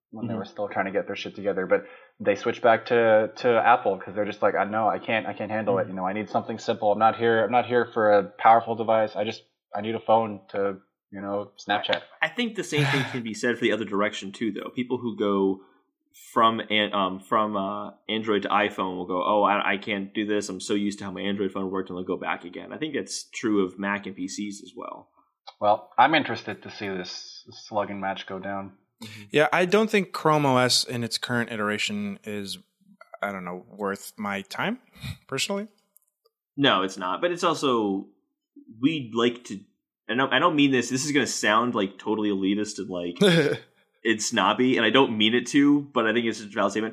when Mhm. they were still trying to get their shit together. But they switched back to, to Apple because they're just like, I know I can't I can't handle it. You know, I need something simple. I'm not here. I'm not here for a powerful device. I just I need a phone to, you know, Snapchat. I think the same thing can be said for the other direction too, though. People who go from an, um from uh, Android to iPhone will go, oh, I, I can't do this. I'm so used to how my Android phone worked, and they'll go back again. I think that's true of Mac and P Cs as well. Well, I'm interested to see this slugging match go down. Yeah, I don't think Chrome O S in its current iteration is, I don't know, worth my time, personally. No, it's not. But it's also, we'd like to, I don't, I don't mean this, this is going to sound like totally elitist and like, it's snobby, and I don't mean it to, but I think it's a valid statement.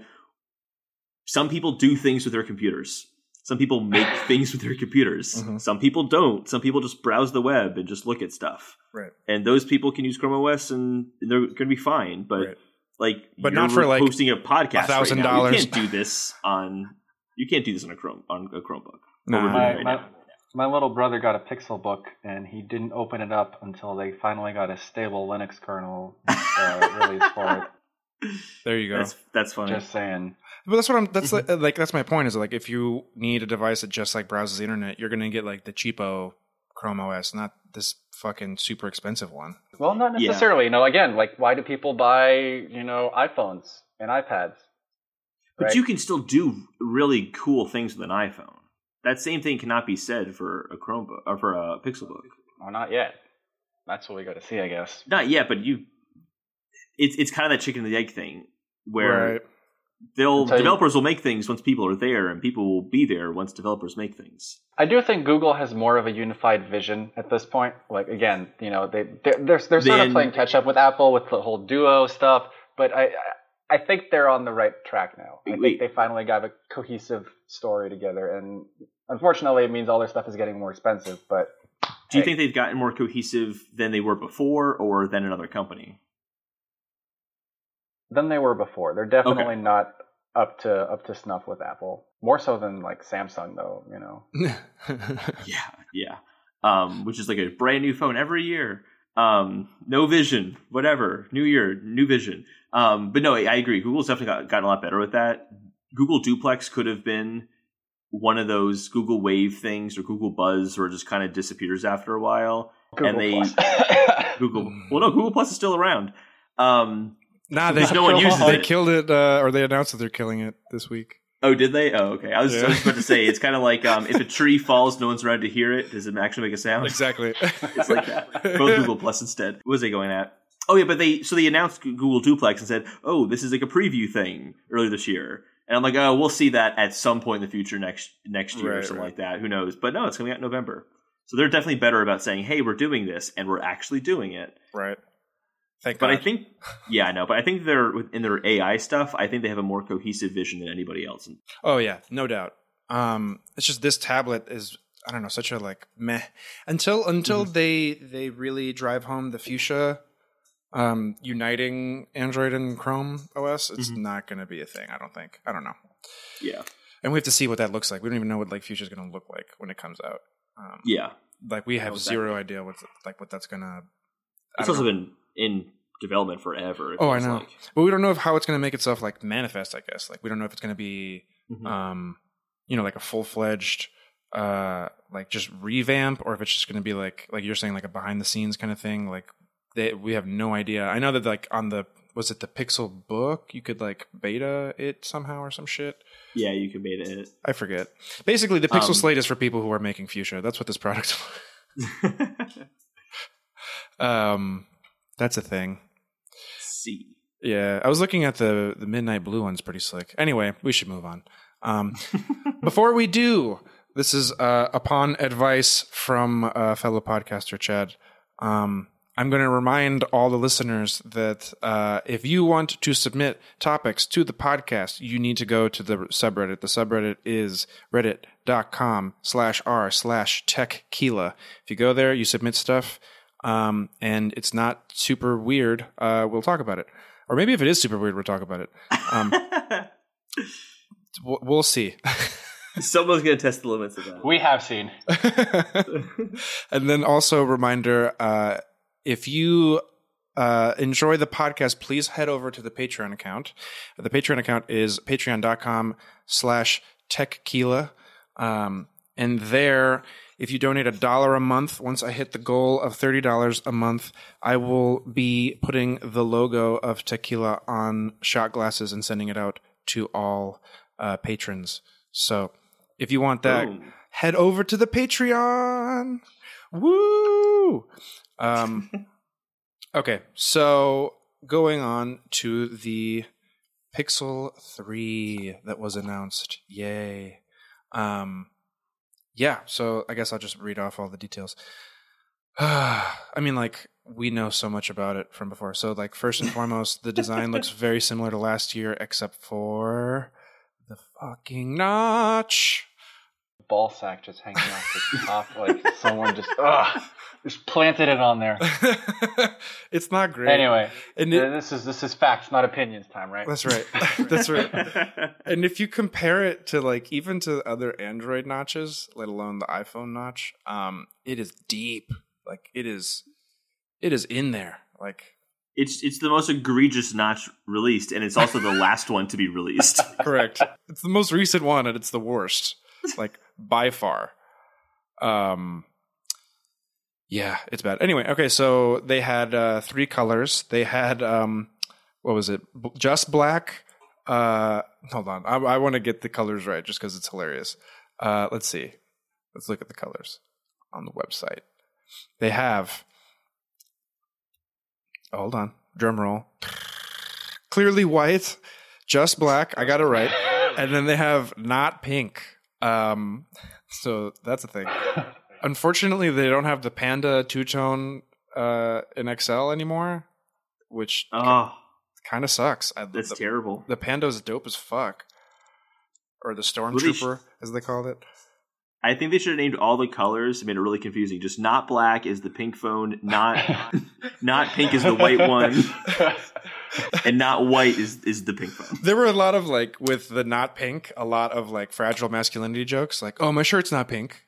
Some people do things with their computers. Some people make things with their computers. Mhm. Some people don't. Some people just browse the web and just look at stuff. Right. And those people can use Chrome O S and they're going to be fine. But Right. like, But you're not for, like, posting a podcast right one thousand now. dollars. You can't do this on. You can't do this on a Chrome on a Chromebook. Nah. Over My, right my, now. my little brother got a Pixel book, and he didn't open it up until they finally got a stable Linux kernel uh, release for it. There you go. That's that's funny. Just saying. But that's what I'm. That's like, like that's my point. Is like if you need a device that just like browses the internet, you're gonna get like the cheapo Chrome O S, not this fucking super expensive one. Well, not Yeah. necessarily. You know, again, like why do people buy, you know, iPhones and iPads? But right? you can still do really cool things with an iPhone. That same thing cannot be said for a Chromebook or for a Pixelbook. Well, not yet. That's what we got to see, I guess. Not yet, but you. It's it's kind of that chicken and the egg thing where Right. they'll Until you- developers will make things once people are there, and people will be there once developers make things. I do think Google has more of a unified vision at this point. Like again, you know, they they're they're, they're sort Then- of playing catch up with Apple with the whole Duo stuff, but I I think they're on the right track now. I Wait. think they finally got a cohesive story together, and unfortunately, it means all their stuff is getting more expensive. But Do you hey, think they've gotten more cohesive than they were before, or than another company? than they were before? They're definitely not up to up to snuff with Apple. More so than like Samsung, though. You know. Yeah, yeah. Um, which is like a brand new phone every year. Um, no vision, whatever. New year, new vision. Um, but no, I agree. Google's definitely got, gotten a lot better with that. Google Duplex could have been one of those Google Wave things or Google Buzz, where it just kind of disappears after a while. Google and they Plus. Google. Well, no, Google Plus is still around. Um, Nah, they Because no one uses they it. killed it, uh, or they announced that they're killing it this week. oh, did they? Oh, okay. I was, I Yeah. was about to say it's kind of like um, if a tree falls, no one's around to hear it. Does it actually make a sound? Exactly. It's like that. Both Google Plus instead. What was they going at? Oh yeah, but they so they announced Google Duplex and said, "Oh, this is like a preview thing earlier this year." And I'm like, "Oh, we'll see that at some point in the future next next year or Right, something right. like that. Who knows?" But no, it's coming out in November. So they're definitely better about saying, "Hey, we're doing this, and we're actually doing it." Right. Thank But God. I think, yeah, I know. But I think they're in their A I stuff. I think they have a more cohesive vision than anybody else. Oh yeah, no doubt. Um, it's just this tablet is I don't know such a like meh until until Mm-hmm. they they really drive home the fuchsia um, uniting Android and Chrome O S. It's Mhm. not going to be a thing. I don't think. I don't know. Yeah, And we have to see what that looks like. We don't even know what like fuchsia is going to look like when it comes out. Um, yeah. like we have Exactly. zero idea what's like what that's going to. It's also been in development forever. it Oh, I feels know. like. But we don't know if how it's going to make itself like manifest. I guess like we don't know if it's going to be. Mhm. um, you know, like a full fledged, uh, like just revamp, or if it's just going to be like, like you're saying, like a behind the scenes kind of thing. Like they, we have no idea. I know that like on the, was it the Pixel book? You could like beta it somehow or some shit. Yeah, you can beta it. I forget. Basically, the Pixel Um, Slate is for people who are making Fuchsia. That's what this product. um, that's a thing. See. Yeah, I was looking at the the Midnight Blue one's pretty slick. Anyway, we should move on. Um, before we do, this is uh, upon advice from uh, fellow podcaster Chad. Um, I'm going to remind all the listeners that uh, if you want to submit topics to the podcast, you need to go to the subreddit. The subreddit is reddit.com slash r slash techkeela. If you go there, you submit stuff, um, and it's not super weird, uh, we'll talk about it. Or maybe if it is super weird, we'll talk about it. Um, we'll, we'll see. Someone's going to test the limits of that. We have seen. And then also a reminder, uh, if you uh, enjoy the podcast, please head over to the Patreon account. The Patreon account is patreon.com slash techkeela. Um, and there, if you donate a dollar a month, once I hit the goal of thirty dollars a month, I will be putting the logo of Tequila on shot glasses and sending it out to all uh, patrons. So if you want that, Boom. head over to the Patreon. Woo! Um, okay, so going on to the Pixel three that was announced. Yay. Um, yeah, so I guess I'll just read off all the details. I mean, like, we know so much about it from before. So, like, first and foremost, the design looks very similar to last year, except for the fucking notch. Ball sack just hanging off the top, like someone just ugh, just planted it on there. It's not great. Anyway, and it, this is this is facts, not opinions time, right? That's right. That's right. And if you compare it to like even to other Android notches, let alone the iPhone notch, um, it is deep. Like it is, it is in there. Like It's it's the most egregious notch released, and it's also the last one to be released. correct. It's the most recent one, and it's the worst. Like by far. Um. Yeah, it's bad. Anyway, okay, so they had uh, three colors. They had um, what was it? B- just black. Uh, hold on, I, I want to get the colors right, just because it's hilarious. Uh, let's see. Let's look at the colors on the website. They have. Oh, hold on, drum roll. Clearly white, just black. I got it right, and then they have not pink. Um, so that's a thing. Unfortunately, they don't have the Panda two-tone uh, in X L anymore, which Oh, kind of sucks. I, that's the, terrible. The Panda's dope as fuck. Or the Well, they Stormtrooper, as they called it. I think they should have named all the colors. It made it really confusing. Just not black is the pink phone, not not pink is the white one, and not white is, is the pink phone. There were a lot of, like, with the not pink, a lot of, like, fragile masculinity jokes. Like, oh, my shirt's not pink.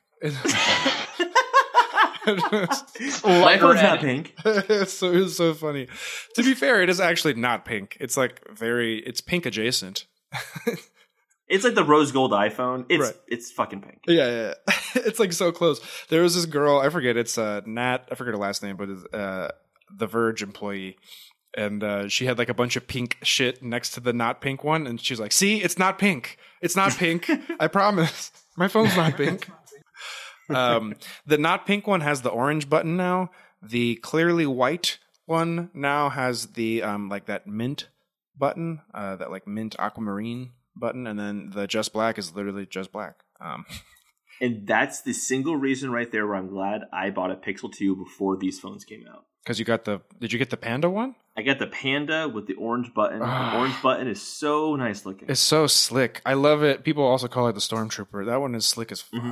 My phone's not pink. It's so, it's so funny. To be fair, it is actually not pink. It's, like, very, it's pink adjacent. It's like the rose gold iPhone. It's Right. it's fucking pink. Yeah, yeah, yeah. It's like so close. There was this girl, I forget, it's uh, Nat, I forget her last name, but it's uh, the Verge employee. And uh, she had like a bunch of pink shit next to the not pink one. And she's like, see, it's not pink. It's not pink. I promise. My phone's not pink. Um, the not pink one has the orange button now. The clearly white one now has the um, like that mint button, uh, that like mint aquamarine button, and then the just black is literally just black. Um, And that's the single reason right there where I'm glad I bought a Pixel two before these phones came out. because you got the, did you get the Panda one? I got the Panda with the orange button. Ah. The orange button is so nice looking. It's so slick. I love it. People also call it the Stormtrooper. That one is slick as fuck. Mhm.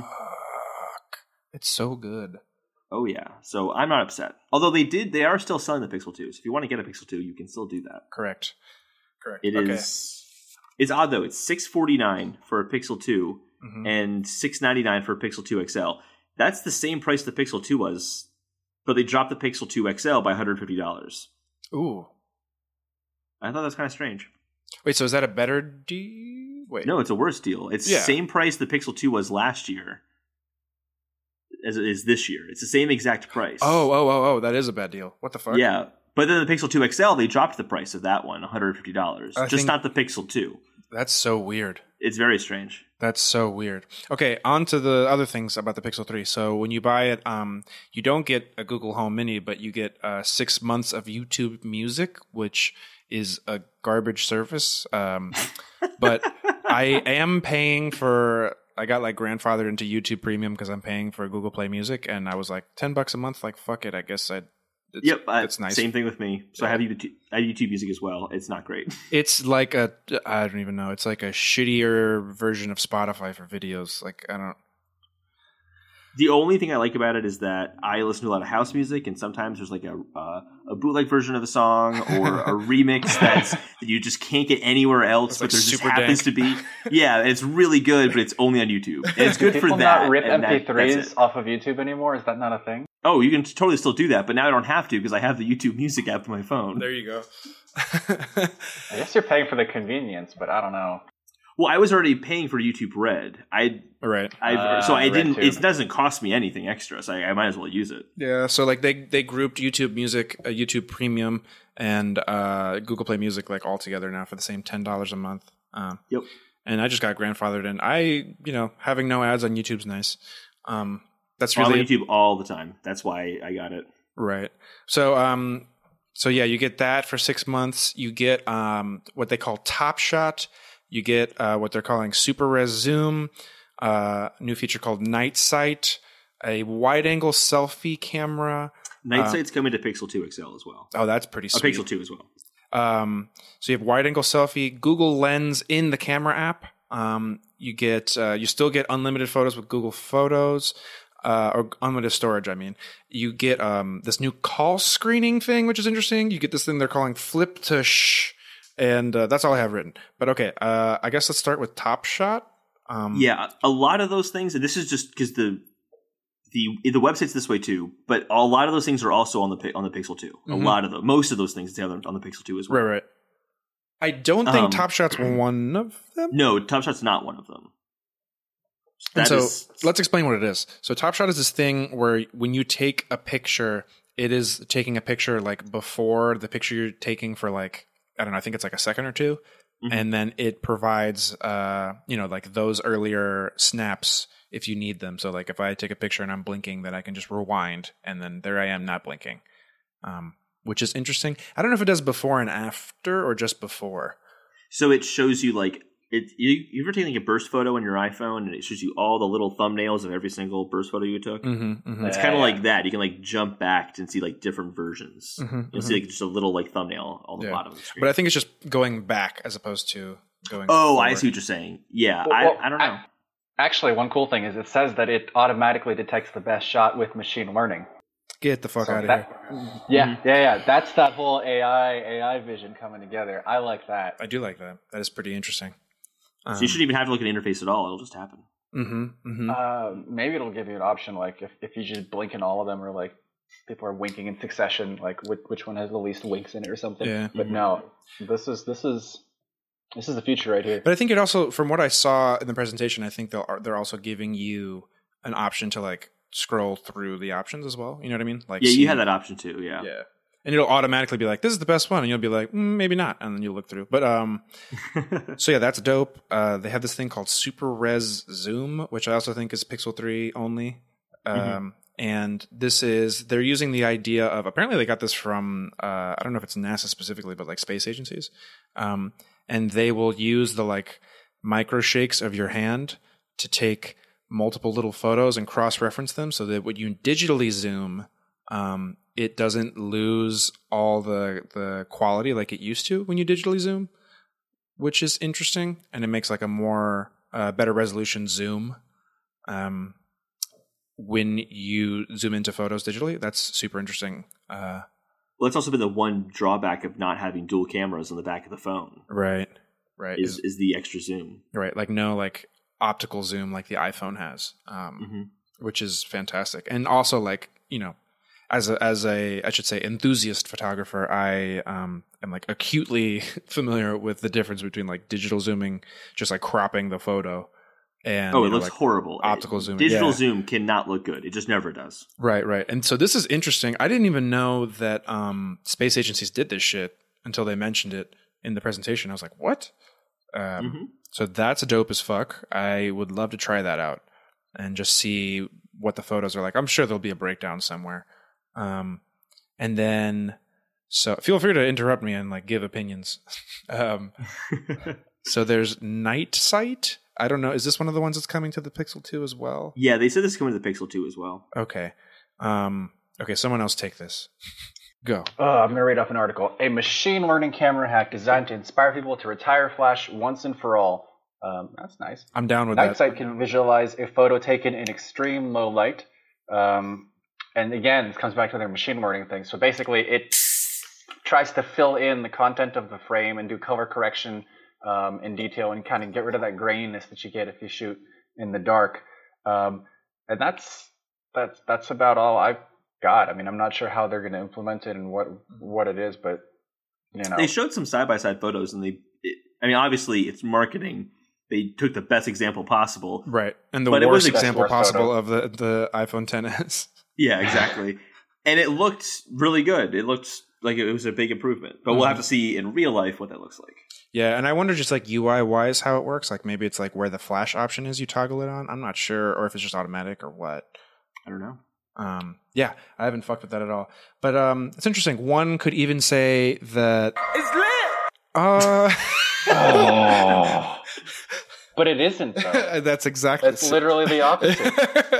It's so good. Oh yeah. So I'm not upset. Although they did, they are still selling the Pixel two. So if you want to get a Pixel two, you can still do that. Correct. Correct. It Okay. is. It's odd though. It's six forty-nine for a Pixel two Mhm. and six ninety-nine for a Pixel two X L. That's the same price the Pixel two was, but they dropped the Pixel two X L by one hundred fifty dollars. Ooh. I thought that's kind of strange. Wait, so is that a better deal? Wait. No, it's a worse deal. It's Yeah. the same price the Pixel two was last year as it is this year. It's the same exact price. Oh, oh, oh, oh. That is a bad deal. What the fuck? yeah. But then the Pixel two X L, they dropped the price of that one, one hundred fifty dollars. I Just think- not the Pixel two. That's so weird. It's very strange. That's so weird. Okay, on to the other things about the Pixel three. So when you buy it, um, you don't get a Google Home Mini, but you get uh, six months of YouTube Music, which is a garbage service. Um, but I am paying for. I got like grandfathered into YouTube Premium because I'm paying for Google Play Music, and I was like ten bucks a month. Like fuck it, I guess I. It's, yep, uh, it's nice. Same thing with me. So Yeah. I have YouTube, I have YouTube Music as well. It's not great. It's like a. I don't even know. It's like a shittier version of Spotify for videos. Like I don't. The only thing I like about it is that I listen to a lot of house music, and sometimes there's like a uh, a bootleg version of the song or a remix that's that you just can't get anywhere else. It's But like there just super happens dank. to be, yeah, it's really good, but it's only on YouTube. And it's good People for that. not rip and that- M P threes that's it. off of YouTube anymore? Is that not a thing? Oh, you can totally still do that, but now I don't have to because I have the YouTube Music app on my phone. There you go. I guess you're paying for the convenience, but I don't know. Well, I was already paying for YouTube Red. I right. I Uh, so I Red didn't. too. It doesn't cost me anything extra, so I, I might as well use it. Yeah, so like they they grouped YouTube Music, uh, YouTube Premium, and uh, Google Play Music like all together now for the same ten dollars a month. Um, Yep. And I just got grandfathered in. I you know having no ads on YouTube's nice. Um, that's I'm really on YouTube all the time. That's why I got it. right. So um, so yeah, you get that for six months. You get um what they call Top Shot. You get uh, what they're calling Super Res Zoom, uh, a new feature called Night Sight, a wide-angle selfie camera. Night Uh, Sight's coming to Pixel two X L as well. Oh, that's pretty Oh, sweet. Pixel two as well. Um, so you have wide-angle selfie, Google Lens in the camera app. Um, you get uh, you still get unlimited photos with Google Photos, uh, or unlimited storage. I mean, you get um, this new call screening thing, which is interesting. You get this thing they're calling Flip to Shh. And uh, that's all I have written. But okay, uh, I guess let's start with Top Shot. Um, Yeah, a lot of those things, and this is just because the the the website's this way too. But a lot of those things are also on the pi- on the Pixel two. Mhm. A lot of them, most of those things, are on the Pixel two as well. Right, right. I don't think Um, Top Shot's one of them. No, Top Shot's not one of them. And That so is- let's explain what it is. So Top Shot is this thing where when you take a picture, it is taking a picture like before the picture you're taking for like, I don't know, I think it's like a second or two. Mhm. And then it provides, uh, you know, like those earlier snaps if you need them. So like if I take a picture and I'm blinking, then I can just rewind and then there I am not blinking, um, which is interesting. I don't know if it does before and after or just before. So it shows you like it. You, you ever taken like a burst photo on your iPhone and it shows you all the little thumbnails of every single burst photo you took? Mm-hmm, mm-hmm. It's Yeah, kind of yeah. like that. You can like jump back and see like different versions. Mm-hmm, You'll see like just a little like thumbnail on the Yeah. bottom of the screen. But I think it's just going back as opposed to going oh, forward. I see what you're saying. Yeah, Well, I, well, I don't know. Actually, one cool thing is it says that it automatically detects the best shot with machine learning. Get the fuck So out of that- here. Yeah, yeah, yeah. That's that whole A I A I vision coming together. I like that. I do like that. That is pretty interesting. Um, So you shouldn't even have to look at the interface at all. It'll just happen. Mm-hmm, mm-hmm. Uh, maybe it'll give you an option, like if, if you just blink in all of them, or like people are winking in succession, like which, which one has the least winks in it, or something. Yeah. But no, this is this is this is the future right here. But I think it also, from what I saw in the presentation, I think they'll they're also giving you an option to like scroll through the options as well. You know what I mean? Like, Yeah, see- you have that option too. Yeah. Yeah, and it'll automatically be like, "This is the best one," and you'll be like, mm, "Maybe not," and then you'll look through. But um, so yeah, that's dope. Uh, they have this thing called Super Res Zoom, which I also think is Pixel three only. Um, Mhm. and this is they're using the idea of, apparently they got this from uh, I don't know if it's NASA specifically, but like space agencies. Um, and they will use the like micro shakes of your hand to take multiple little photos and cross-reference them, so that when you digitally zoom, um, it doesn't lose all the the quality like it used to when you digitally zoom, which is interesting, and it makes like a more uh, better resolution zoom um, when you zoom into photos digitally. That's super interesting. Uh, Well, that's also been the one drawback of not having dual cameras on the back of the phone. right, right, Is is the extra zoom? right. Like no like optical zoom like the iPhone has, um, Mm-hmm. which is fantastic, and also like you know. As a, as a, I should say, enthusiast photographer, I um, am like acutely familiar with the difference between like digital zooming, just like cropping the photo, and Oh, you it know, looks like, horrible. optical zoom, Digital yeah. zoom cannot look good. It just never does. Right, right. And so this is interesting. I didn't even know that um, space agencies did this shit until they mentioned it in the presentation. I was like, what? Um, Mhm. So that's dope as fuck. I would love to try that out and just see what the photos are like. I'm sure there'll be a breakdown somewhere. Um, and then, so feel free to interrupt me and like give opinions. um, so there's Night Sight. I don't know. Is this one of the ones that's coming to the Pixel two as well? Yeah, they said this is coming to the Pixel two as well. Okay. Um, okay. Someone else take this. Go. Oh, I'm going to read off an article. A machine learning camera hack designed to inspire people to retire flash once and for all. Um, that's nice. I'm down with Night that. Sight can visualize a photo taken in extreme low light. Um, and again, this comes back to their machine learning thing. So basically, it tries to fill in the content of the frame and do color correction um, in detail and kind of get rid of that graininess that you get if you shoot in the dark. Um, and that's that's that's about all. I God, I mean, I'm not sure how they're going to implement it and what what it is, but you know, They showed some side by side photos, and they. It, I mean, obviously, it's marketing. They took the best example possible, Right, and the But it was worst a- example Worst possible photo. of the the iPhone X S. Yeah, exactly. And it looked really good. It looked like it was a big improvement. But we'll have to see in real life what that looks like. Yeah, and I wonder just like U I wise how it works. Like maybe it's like where the flash option is, you toggle it on. I'm not sure, or if it's just automatic or what. I don't know. Um, yeah, I haven't fucked with that at all. But um, it's interesting. One could even say that It's lit! uh, oh. But it isn't, though. that's exactly It's literally the opposite.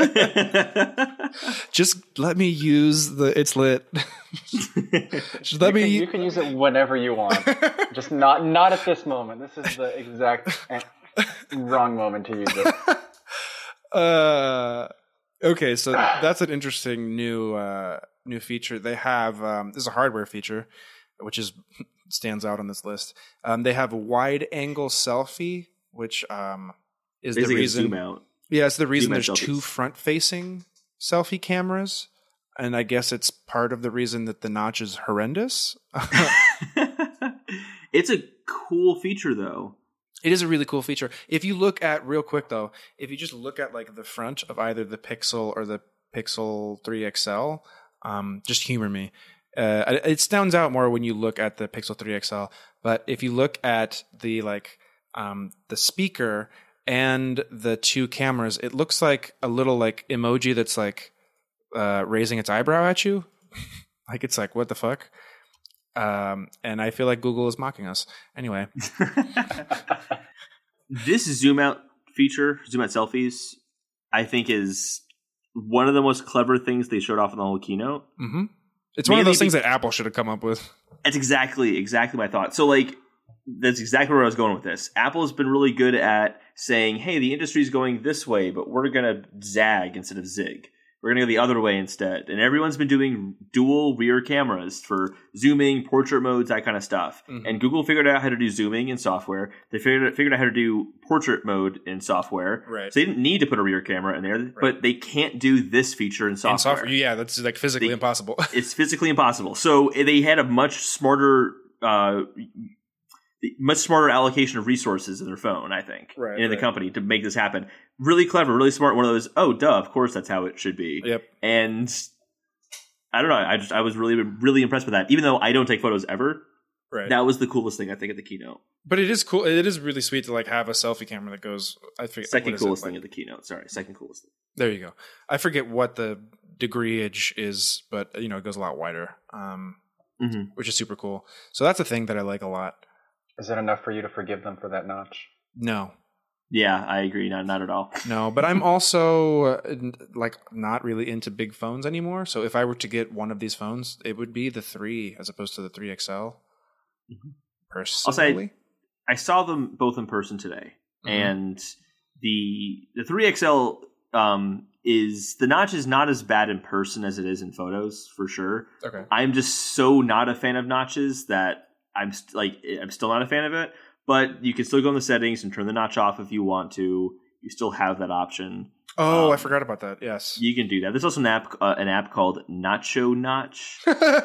Just let me use the it's lit. Just let you, me. can, you can use it whenever you want. Just not not at this moment. This is the exact wrong moment to use it. Uh, okay, so that's an interesting new uh, new feature. They have um, this is a hardware feature, which is stands out on this list. Um, they have a wide angle selfie, which um, is Basically, the reason. zoom out. Yeah, it's the reason Zoom out there's selfies. two front facing selfie cameras, and I guess it's part of the reason that the notch is horrendous. It's a cool feature, though. It is a really cool feature. If you look at real quick though, if you just look at like the front of either the Pixel or the Pixel three X L, um, just humor me. Uh, it it stands out more when you look at the Pixel three X L. But if you look at the like um, the speaker and the two cameras, it looks like a little like emoji that's like uh, raising its eyebrow at you. Like it's like what the fuck. Um, and I feel like Google is mocking us. Anyway. This zoom out feature, zoom out selfies, I think is one of the most clever things they showed off in the whole keynote. Mm-hmm. It's one of Mainly those things be- that Apple should have come up with. That's exactly, exactly my thought. So, like, that's exactly where I was going with this. Apple's been really good at saying, hey, the industry's going this way, but we're going to zag instead of zig. We're going to go the other way instead. And everyone's been doing dual rear cameras for zooming, portrait modes, that kind of stuff. Mm-hmm. And Google figured out how to do zooming in software. They figured, figured out how to do portrait mode in software. Right. So they didn't need to put a rear camera in there, but they can't do this feature in software. In software, yeah, that's like physically They- impossible. It's physically impossible. So they had a much smarter, uh, much smarter allocation of resources in their phone, I think, Right, and in the right. company to make this happen. Really clever, really smart. One of those, oh, duh, of course that's how it should be. Yep. And I don't know. I just I was really really impressed with that. Even though I don't take photos ever, Right. that was the coolest thing I think at the keynote. But it is cool. It is really sweet to like have a selfie camera that goes. I forget. Second what is it, coolest like- thing at the keynote. Sorry, second coolest thing. There you go. I forget what the degreeage is, but you know it goes a lot wider, um, Mm-hmm. which is super cool. So that's a thing that I like a lot. Is it enough for you to forgive them for that notch? No, Yeah, I agree. Not not at all. no, but I'm also uh, n- like not really into big phones anymore. So if I were to get one of these phones, it would be the three as opposed to the three X L. Mhm. Personally, I saw them both in person today, Mhm. and the the three X L um, is the notch is not as bad in person as it is in photos for sure. okay. I'm just so not a fan of notches that I'm st- like I'm still not a fan of it. But you can still go in the settings and turn the notch off if you want to. You still have that option. Oh, Um, I forgot about that. Yes. You can do that. There's also an app uh, an app called Nacho Notch.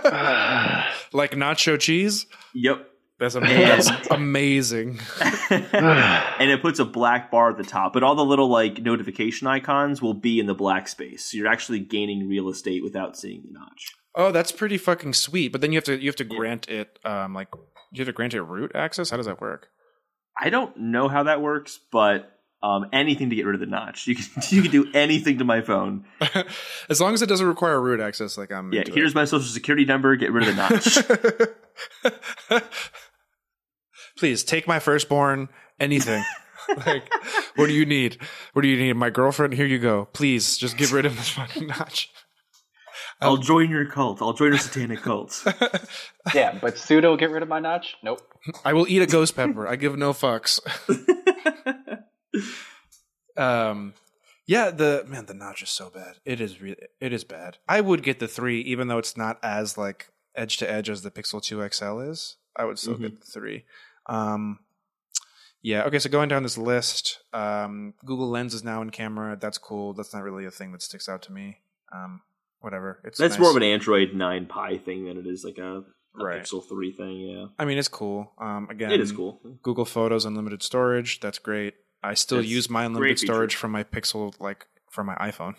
Like nacho cheese? Yep. That's, am- And- that's amazing. And it puts a black bar at the top, but all the little like notification icons will be in the black space. So you're actually gaining real estate without seeing the notch. Oh, that's pretty fucking sweet. But then you have to you have to Yeah. grant it um like you have to grant it root access. How does that work? I don't know how that works, but um, anything to get rid of the notch. You can you can do anything to my phone. As long as it doesn't require root access, like I'm Yeah, into here's my social security number. Get rid of the notch. it. Please take my firstborn. Anything. Like, what do you need? What do you need? My girlfriend. Here you go. Please, just get rid of this fucking notch. I'll join your cult. I'll join your satanic cult. Yeah, but pseudo get rid of my notch? Nope. I will eat a ghost pepper. I give no fucks. um, yeah, the man, the notch is so bad. It is really, it is bad. I would get the three, even though it's not as like edge to edge as the Pixel two X L is. I would still Mhm. get the three. Um, yeah. Okay. So going down this list, um, Google Lens is now in camera. That's cool. That's not really a thing that sticks out to me. Um, whatever. It's That's nice. more of an Android nine Pie thing than it is like a, a Right. Pixel three thing. Yeah, I mean, it's cool. Um, again, it is cool. Google Photos unlimited storage. That's great. I still That's use my great unlimited feature. storage from my Pixel, like from my iPhone.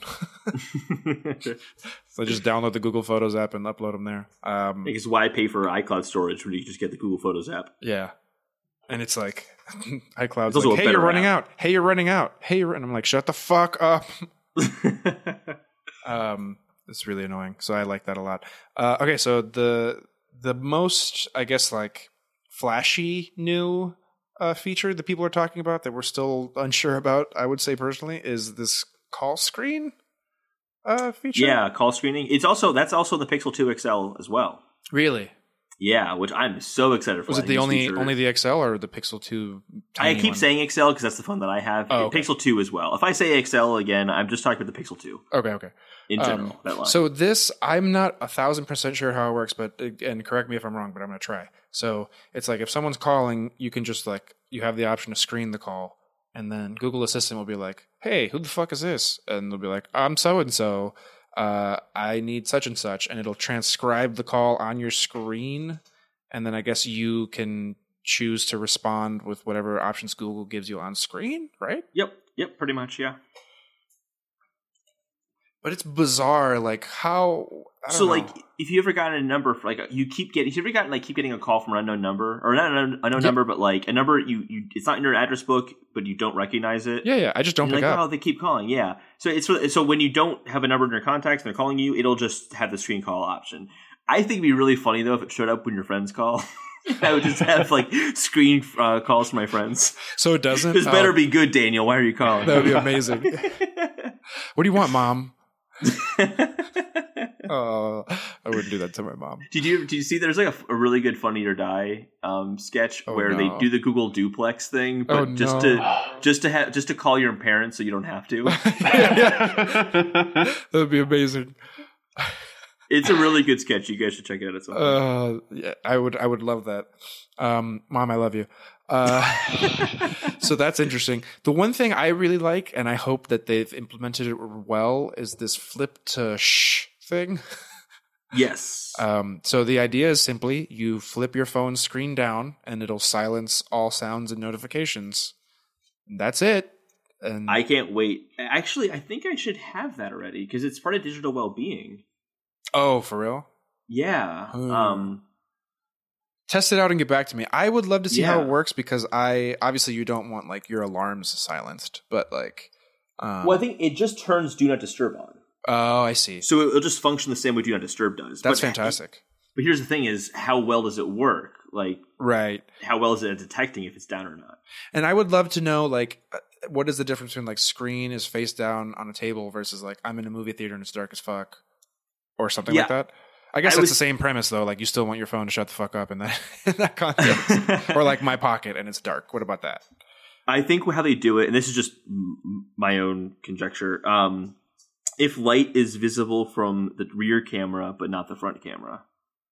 So I just download the Google Photos app and upload them there. Um, Because why pay for iCloud storage when you can just get the Google Photos app? yeah, and it's like iCloud's It's also like, a hey, you're better running app. out. Hey, you're running out. Hey, you're... and I'm like, shut the fuck up. um, it's really annoying. So I like that a lot. Uh, okay, so the the most, I guess, like flashy new uh, feature that people are talking about that we're still unsure about, I would say personally, is this call screen uh, feature. Yeah, call screening. It's also that's also the Pixel two X L as well. Really? Yeah, which I'm so excited for. Was I it think the this only feature- only the X L or the Pixel two? I tiny keep one? saying X L because that's the phone that I have. Oh, okay. Pixel two as well. If I say X L again, I'm just talking about the Pixel two Okay, okay. in general. Um, that line. So this, I'm not a thousand percent sure how it works, but and correct me if I'm wrong, but I'm going to try. So it's like if someone's calling, you can just like you have the option to screen the call, and then Google Assistant will be like, "Hey, who the fuck is this?" And they'll be like, "I'm so and so. I need such and such," and it'll transcribe the call on your screen, and then I guess you can choose to respond with whatever options Google gives you on screen, right? Yep, yep, pretty much, yeah. But it's bizarre, like how. I don't So, know. like, if you ever gotten a number, for, like, you keep getting, if you ever gotten, like, keep getting a call from an unknown number, or not an unknown Yeah. number, but, like, a number, you, you, it's not in your address book, but you don't recognize it. Yeah, yeah. I just don't You're pick like, up. oh, they keep calling, yeah. So it's so when you don't have a number in your contacts and they're calling you, it'll just have the screen call option. I think it'd be really funny though if it showed up when your friends call. I would just have like screen uh, calls from my friends. So it doesn't. This better Oh, be good, Daniel. Why are you calling? That would be amazing. What do you want, Mom? Oh, I wouldn't do that to my mom. Did you did you see? There's like a, a really good Funny or Die um, sketch Oh, where no. they do the Google Duplex thing, but Oh, just no. to just to have just to call your parents so you don't have to. That would be amazing. It's a really good sketch. You guys should check it out at some point. Uh, yeah, I would. I would love that. Um, Mom, I love you. Uh, so that's interesting. The one thing I really like, and I hope that they've implemented it well, is this flip to shh thing. Yes. Um, so the idea is simply you flip your phone screen down, and it'll silence all sounds and notifications. That's it. And I can't wait. Actually, I think I should have that already because it's part of digital well-being. oh, for real? Yeah. Hmm. Um, Test it out and get back to me. I would love to see how Yeah. it works because I obviously you don't want like your alarms silenced, but like. Um, well, I think it just turns Do Not Disturb on. Oh, I see. So it'll just function the same way Do Not Disturb does. That's but, fantastic. But here's the thing is, how well does it work? Like, Right. how well is it at detecting if it's down or not? And I would love to know like uh, what is the difference between like screen is face down on a table versus like I'm in a movie theater and it's dark as fuck or something like Yeah. that. I guess I that's was- the same premise though. Like you still want your phone to shut the fuck up in that in that context, or like my pocket and it's dark. What about that? I think how they do it, and this is just m- my own conjecture, um, if light is visible from the rear camera but not the front camera.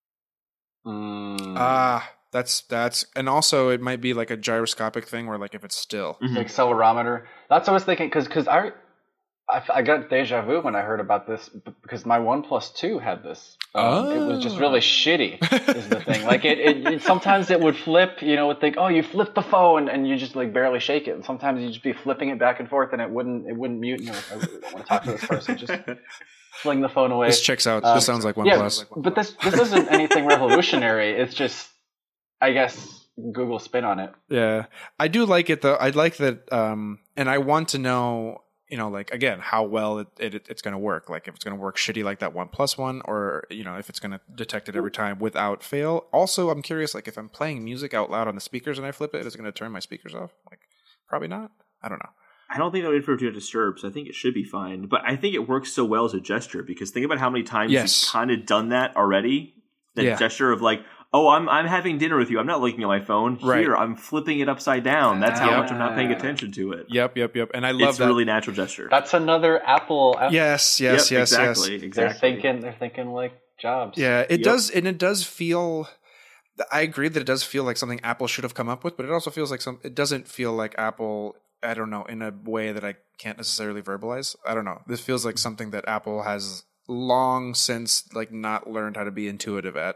Mm. Ah, that's that's, and also it might be like a gyroscopic thing where like if it's still. Mhm. The accelerometer. That's what I was thinking because because I, I I got deja vu when I heard about this b- because my OnePlus two had this. Um, It was just really shitty. Is the thing like it, it, it? Sometimes it would flip. You know, would think, oh, you flipped the phone and you just like barely shake it. And sometimes you would just be flipping it back and forth and it wouldn't it wouldn't mute. And you're like, I really don't want to talk to this person. Just fling the phone away. This checks out. Um, this sounds like Yeah, OnePlus. but this this isn't anything revolutionary. It's just, I guess, Google spin on it. Yeah, I do like it though. I'd like that, um, and I want to know, you know, like again, how well it, it it's going to work. Like if it's going to work shitty like that OnePlus one, or you know, if it's going to detect it every time without fail. Also, I'm curious, like if I'm playing music out loud on the speakers and I flip it, is it going to turn my speakers off? Like, probably not. I don't know. I don't think that would be for Do Not Disturb, so I think it should be fine. But I think it works so well as a gesture because think about how many times Yes. you've kind of done that already. That Yeah. gesture of like, oh, I'm I'm having dinner with you. I'm not looking at my phone. Right. Here, I'm flipping it upside down. That's how Yep. much I'm not paying attention to it. Yep, yep, yep. And I love It's that. a really natural gesture. That's another Apple. App. yes, yes, Yep, yes, exactly, yes. They're exactly. thinking. They're thinking like Jobs. Yeah, it Yep. does, and it does feel. I agree that it does feel like something Apple should have come up with, but it also feels like some. It doesn't feel like Apple. I don't know, in a way that I can't necessarily verbalize. I don't know. This feels like something that Apple has long since like not learned how to be intuitive at.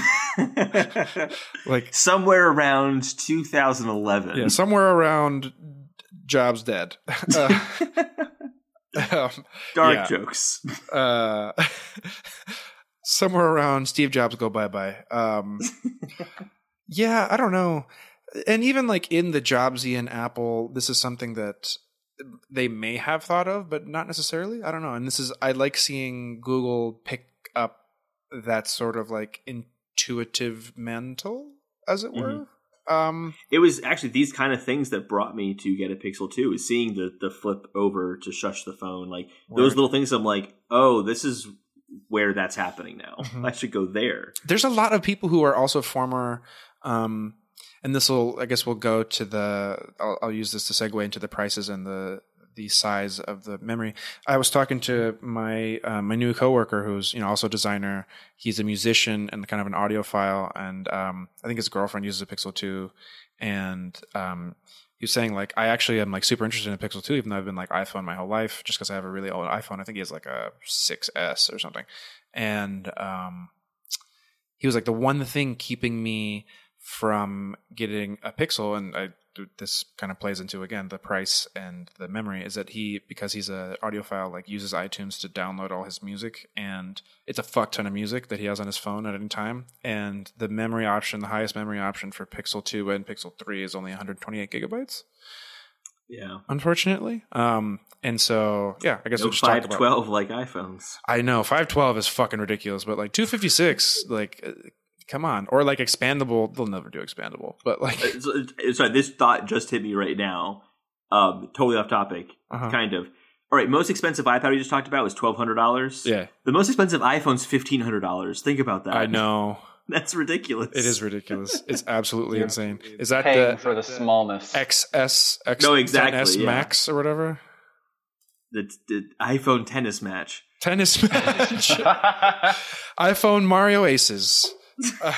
Like somewhere around two thousand eleven. Yeah, somewhere around Jobs dead. Uh, um, Dark yeah. jokes. Uh, somewhere around Steve Jobs go bye bye. Um, yeah, I don't know. And even like in the Jobsian Apple, this is something that they may have thought of, but not necessarily. I don't know. And this is, I like seeing Google pick up that sort of like intuitive mental, as it were. Mm-hmm. Um, it was actually these kind of things that brought me to get a Pixel two, is seeing the, the flip over to shush the phone. Like word. Those little things, I'm like, oh, this is where that's happening now. Mm-hmm. I should go there. There's a lot of people who are also former, um, and this will, I guess we'll go to the, I'll, I'll use this to segue into the prices and the, the size of the memory. I was talking to my, uh, my new coworker who's, you know, also a designer. He's a musician and kind of an audiophile. And, um, I think his girlfriend uses a Pixel two. And, um, he was saying like, I actually am like super interested in a Pixel two, even though I've been like iPhone my whole life, just because I have a really old iPhone. I think he has like a six S or something. And, um, he was like, the one thing keeping me from getting a Pixel, and I, this kind of plays into, again, the price and the memory, is that he, because he's an audiophile, like uses iTunes to download all his music, and it's a fuck ton of music that he has on his phone at any time. And the memory option, the highest memory option for Pixel two and Pixel three is only one hundred twenty-eight gigabytes. Yeah. Unfortunately. Um, and so, yeah, I guess no we'll just talk about five twelve like iPhones. I know, five twelve is fucking ridiculous, but like two fifty-six, like... Come on. Or like expandable. They'll never do expandable. But like. Sorry, this thought just hit me right now. Um, totally off topic. Uh-huh. Kind of. All right, most expensive iPad we just talked about was twelve hundred dollars. Yeah. The most expensive iPhone's fifteen hundred dollars. Think about that. I know. That's ridiculous. It is ridiculous. It's absolutely yeah. insane. Is that Paying the for the smallness? X S, X, no, exactly, X S yeah. Max or whatever? The, the iPhone tennis match. Tennis match. iPhone Mario Aces. Uh,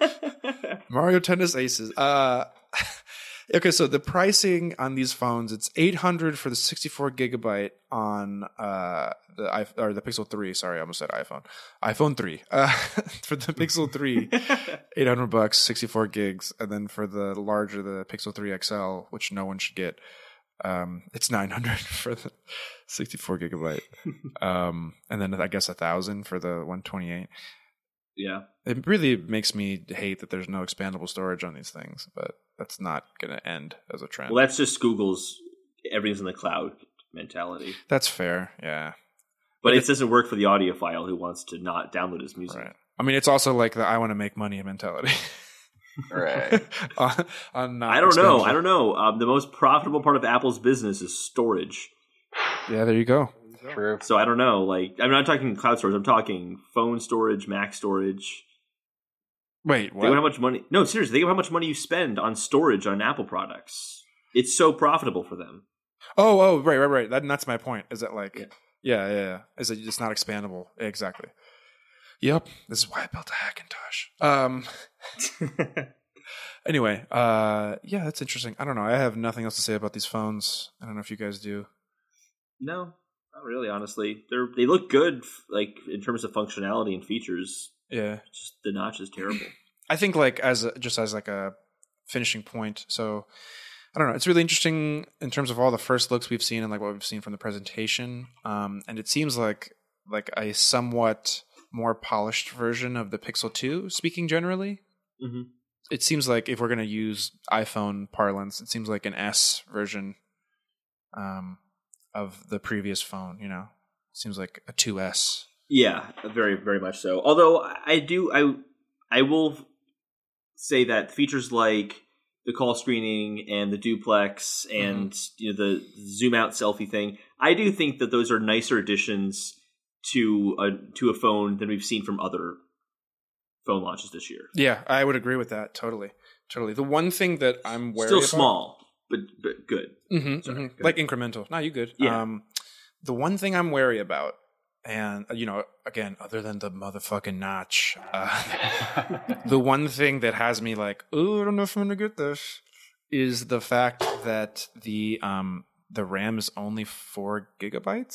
Mario Tennis Aces. Uh, okay, so the pricing on these phones, it's eight hundred for the sixty-four gigabyte on uh, the or the Pixel three. Sorry, I almost said iPhone. iPhone three. Uh, for the Pixel three, eight hundred bucks, sixty-four gigs, and then for the larger, the Pixel three X L, which no one should get, um, it's nine hundred for the sixty-four gigabyte, um, and then I guess a thousand for the one twenty-eight. Yeah. It really makes me hate that there's no expandable storage on these things, but that's not going to end as a trend. Well, that's just Google's everything's in the cloud mentality. That's fair, yeah. But, but it doesn't work for the audiophile who wants to not download his music. Right. I mean, it's also like the I want to make money mentality. Right. on, on not I don't know. I don't know. Um, the most profitable part of Apple's business is storage. Yeah, there you go. True. So I don't know. Like, I'm not talking cloud storage. I'm talking phone storage, Mac storage. Wait, what? Think about how much money. No, seriously. Think about how much money you spend on storage on Apple products. It's so profitable for them. Oh, oh, right, right, right. That, that's my point. Is that like, yeah, yeah, yeah. yeah. Is that it's not expandable? Exactly. Yep. This is why I built a Hackintosh. Um. Anyway, uh, yeah, that's interesting. I don't know. I have nothing else to say about these phones. I don't know if you guys do. No. Not really, honestly. They're they look good, like in terms of functionality and features. Yeah, just the notch is terrible. I think, like as a, just as like a finishing point. So I don't know. It's really interesting in terms of all the first looks we've seen and like what we've seen from the presentation. Um, and it seems like like a somewhat more polished version of the Pixel two. Speaking generally, mm-hmm. It seems like if we're going to use iPhone parlance, it seems like an S version. Um. Of the previous phone, you know, seems like a two S. Yeah, very, very much so. Although I do, I, I will say that features like the call screening and the duplex and mm-hmm. you know the zoom out selfie thing, I do think that those are nicer additions to a to a phone than we've seen from other phone launches this year. Yeah, I would agree with that. Totally, totally. The one thing that I'm wary still about, small. But but good. Mm-hmm, Sorry, mm-hmm. good. Like incremental. No, you good. Yeah. Um, the one thing I'm wary about, and you know, again, other than the motherfucking notch, uh, the one thing that has me like, oh, I don't know if I'm gonna get this, is the fact that the um the RAM is only four gigabytes.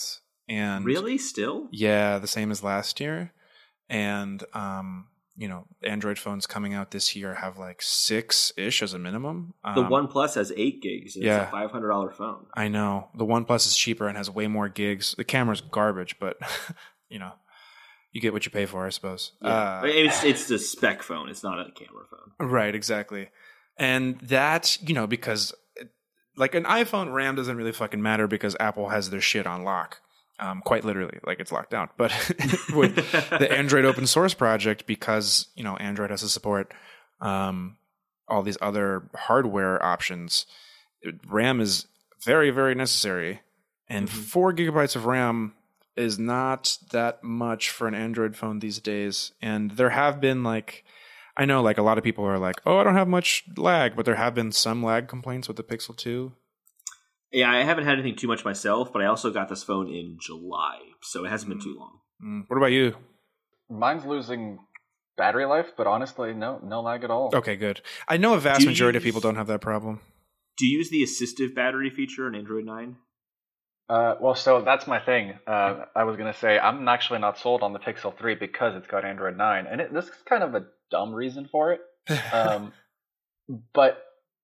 And really, still, yeah, the same as last year. And um, you know, Android phones coming out this year have like six ish as a minimum. Um, the OnePlus has eight gigs. And yeah, it's a five hundred dollar phone. I know the OnePlus is cheaper and has way more gigs. The camera's garbage, but you know, you get what you pay for, I suppose. Yeah. Uh, it's it's a spec phone. It's not a camera phone. Right, exactly. And that, you know, because it, like an iPhone RAM doesn't really fucking matter because Apple has their shit on lock. Um, quite literally, like it's locked down. But with the Android open source project, because, you know, Android has to support um, all these other hardware options, RAM is very, very necessary. And mm-hmm. four gigabytes of RAM is not that much for an Android phone these days. And there have been like, I know like a lot of people are like, oh, I don't have much lag, but there have been some lag complaints with the Pixel two. Yeah, I haven't had anything too much myself, but I also got this phone in July, so it hasn't been too long. Mm. What about you? Mine's losing battery life, but honestly, no, no lag at all. Okay, good. I know a vast do majority use, of people don't have that problem. Do you use the assistive battery feature in Android nine? Uh, well, so that's my thing. Uh, I was going to say, I'm actually not sold on the Pixel three because it's got Android nine, and it, this is kind of a dumb reason for it. Um, but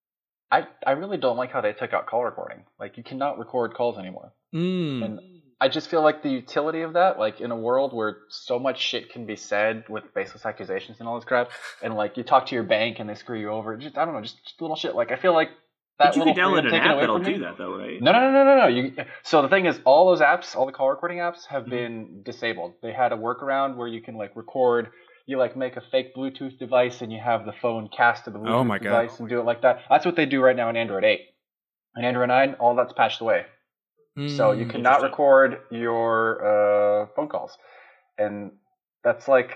I I really don't like how they took out call recording. Like, you cannot record calls anymore. Mm. And I just feel like the utility of that, like in a world where so much shit can be said with baseless accusations and all this crap, and like you talk to your bank and they screw you over, just I don't know, just, just little shit. Like, I feel like that but you little can download an app that'll do me. that though, right? No, no, no, no, no, no. You, so the thing is, all those apps, all the call recording apps have mm-hmm. been disabled. They had a workaround where you can like record. You like make a fake Bluetooth device and you have the phone cast to the Bluetooth oh my device God. and do it like that. That's what they do right now in Android eight. In Android nine, all that's patched away. Mm, so you cannot record your uh, phone calls. And that's like,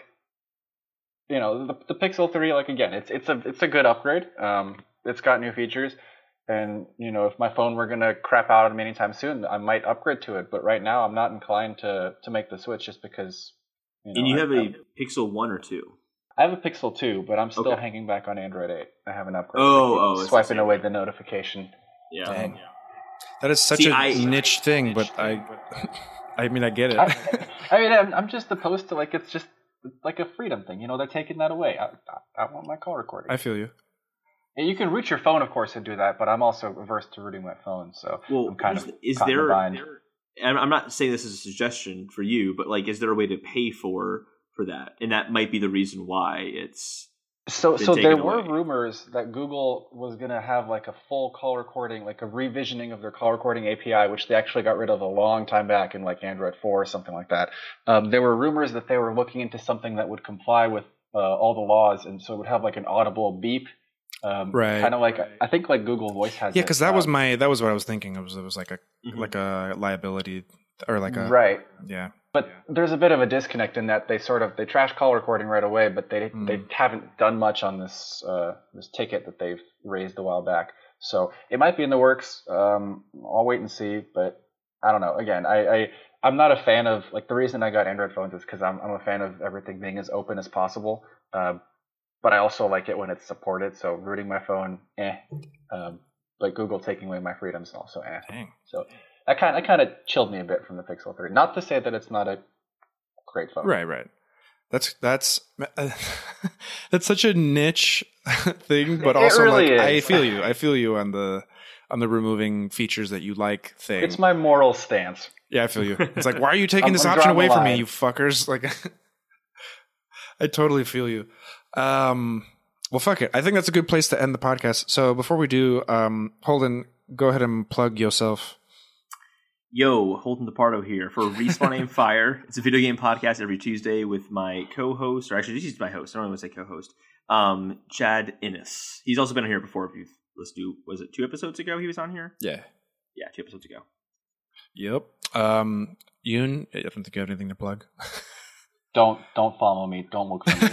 you know, the, the Pixel three, like again, it's it's a it's a good upgrade. Um, it's got new features. And, you know, if my phone were going to crap out on me anytime soon, I might upgrade to it. But right now, I'm not inclined to, to make the switch just because... You know, and you I, have a I, Pixel one or two? I have a Pixel two, but I'm still okay. hanging back on Android eight. I haven't upgraded. Oh, oh, swiping away the notification. Yeah. Dang. That is such See, a I, niche thing, but I I mean, I get it. I, I mean, I'm, I'm just opposed to, like, it's just like a freedom thing. You know, they're taking that away. I, I, I want my call recording. I feel you. And you can root your phone, of course, and do that, but I'm also averse to rooting my phone, so well, I'm kind is, of is caught in there, a bind. there, I'm not saying this is a suggestion for you, but, like, is there a way to pay for... for that, and that might be the reason why it's so so there were away. rumors that Google was going to have like a full call recording, like a revisioning of their call recording A P I, which they actually got rid of a long time back in like Android four or something like that. Um, there were rumors that they were looking into something that would comply with uh, all the laws, and so it would have like an audible beep, um, right? Kind of like I think like Google Voice has. Yeah, because that um, was my that was what I was thinking. It was it was like a mm-hmm. like a liability or like a right. Yeah. But there's a bit of a disconnect in that they sort of they trash call recording right away, but they mm. they haven't done much on this uh, this ticket that they've raised a while back. So it might be in the works. Um, I'll wait and see, but I don't know. Again, I, I I'm not a fan of like the reason I got Android phones is because I'm I'm a fan of everything being as open as possible. Uh, but I also like it when it's supported. So rooting my phone, eh. Um, but Google taking away my freedoms also, eh. Dang. So. That kind, that kind of chilled me a bit from the Pixel three. Not to say that it's not a great phone. Right, right. That's that's uh, that's such a niche thing, but it also really like is. I feel you. I feel you on the on the removing features that you like thing. It's my moral stance. Yeah, I feel you. It's like, why are you taking I'm, this I'm option away the from me, line. you fuckers? Like, I totally feel you. Um, well, fuck it. I think that's a good place to end the podcast. So before we do, um, Holden, go ahead and plug yourself. Yo, Holden DePardo here for Respawn Aim Fire. It's a video game podcast every Tuesday with my co-host, or actually, he's my host. I don't want to say co-host, um, Chad Innes. He's also been on here before. If you've listened to, was it two episodes ago he was on here? Yeah. Yeah, two episodes ago. Yep. Um, Yoon, I don't think you have anything to plug. Don't don't follow me. Don't look for me.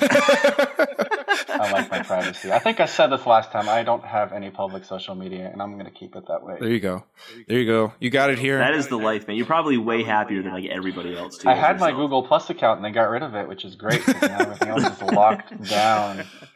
I like my privacy. I think I said this last time. I don't have any public social media, and I'm going to keep it that way. There you go. There you go. You got it here. That is the life, man. You're probably way happier than like everybody else too. I had my Google Plus account, and they got rid of it, which is great. Because now everything else is locked down.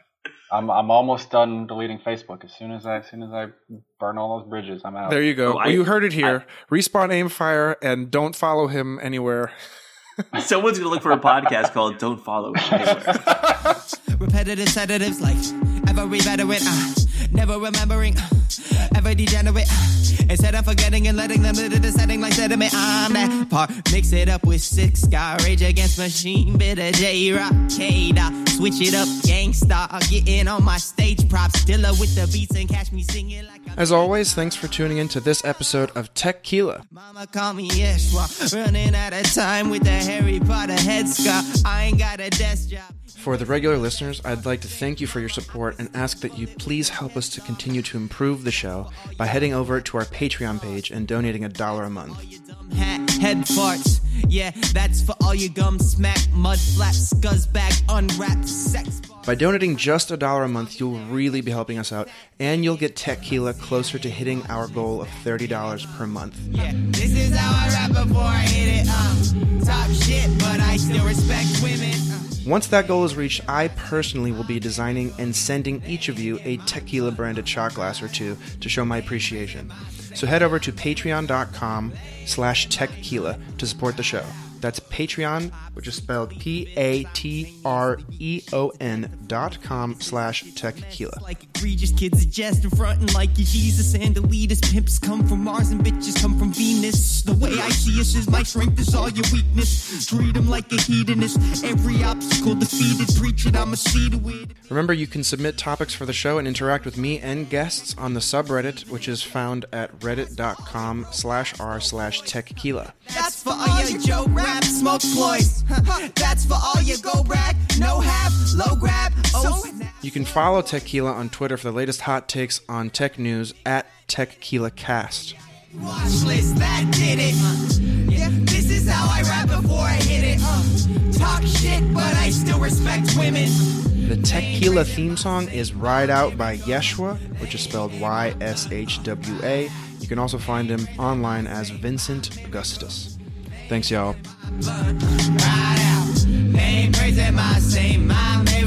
I'm I'm almost done deleting Facebook. As soon as I as soon as I burn all those bridges, I'm out. There you go. Oh, well, I, you heard it here. I, Respawn Aimfire, and don't follow him anywhere. Someone's gonna look for a podcast called "Don't Follow Him Anywhere." Repetitive sedatives like every veteran, uh, never remembering, uh, ever degenerate. Uh, instead of forgetting and letting them into the setting like sediment. I'm that part. Mix it up with six guy Rage Against Machine, bit of J Rock, K-Dot. Switch it up, gangsta. Getting on my stage props, Dilla with the beats and catch me singing like. As always, thanks for tuning in to this episode of Techquila. Mama call me Yeshua, running out of time with the Harry Potter headscarf. I ain't got a desk job. For the regular listeners, I'd like to thank you for your support and ask that you please help us to continue to improve the show by heading over to our Patreon page and donating a dollar a month. Hat, head farts. Yeah, that's for all your gum smack, mud flap, scuzzbag, unwrapped sex. By donating just a dollar a month, you'll really be helping us out, and you'll get Techquila closer to hitting our goal of thirty dollars per month. Yeah, this is how I rap before I hit it. Uh, top shit, but I still respect women. Uh. Once that goal is reached, I personally will be designing and sending each of you a Techquila branded shot glass or two to show my appreciation. So head over to patreon.com slash techquila to support the show. That's Patreon, which is spelled P A T R E O N dot com slash Techquila. Like egregious kids are just in front and like Jesus and elitist pimps come from Mars and bitches come from Venus. The way I see us is my strength is all your weakness. Treat them like a hedonist. Every obstacle defeated. Preach it, I'ma see to it. Remember, you can submit topics for the show and interact with me and guests on the subreddit, which is found at reddit.com slash r slash Techquila. That's for all your joke rap, smoke ploys. That's for all your go brag, no have, low grab. Oh, you can follow Techquila on Twitter for the latest hot takes on tech news at TechQuilaCast. Watch list that did it. Uh, yeah, this is how I rap before I hit it. Uh, talk shit, but I still respect women. The Techquila theme song is Ride Out by Yeshua, which is spelled Y S H W A. You can also find him online as Vincent Augustus. Thanks, y'all. Ride out. They ain't praising my same, my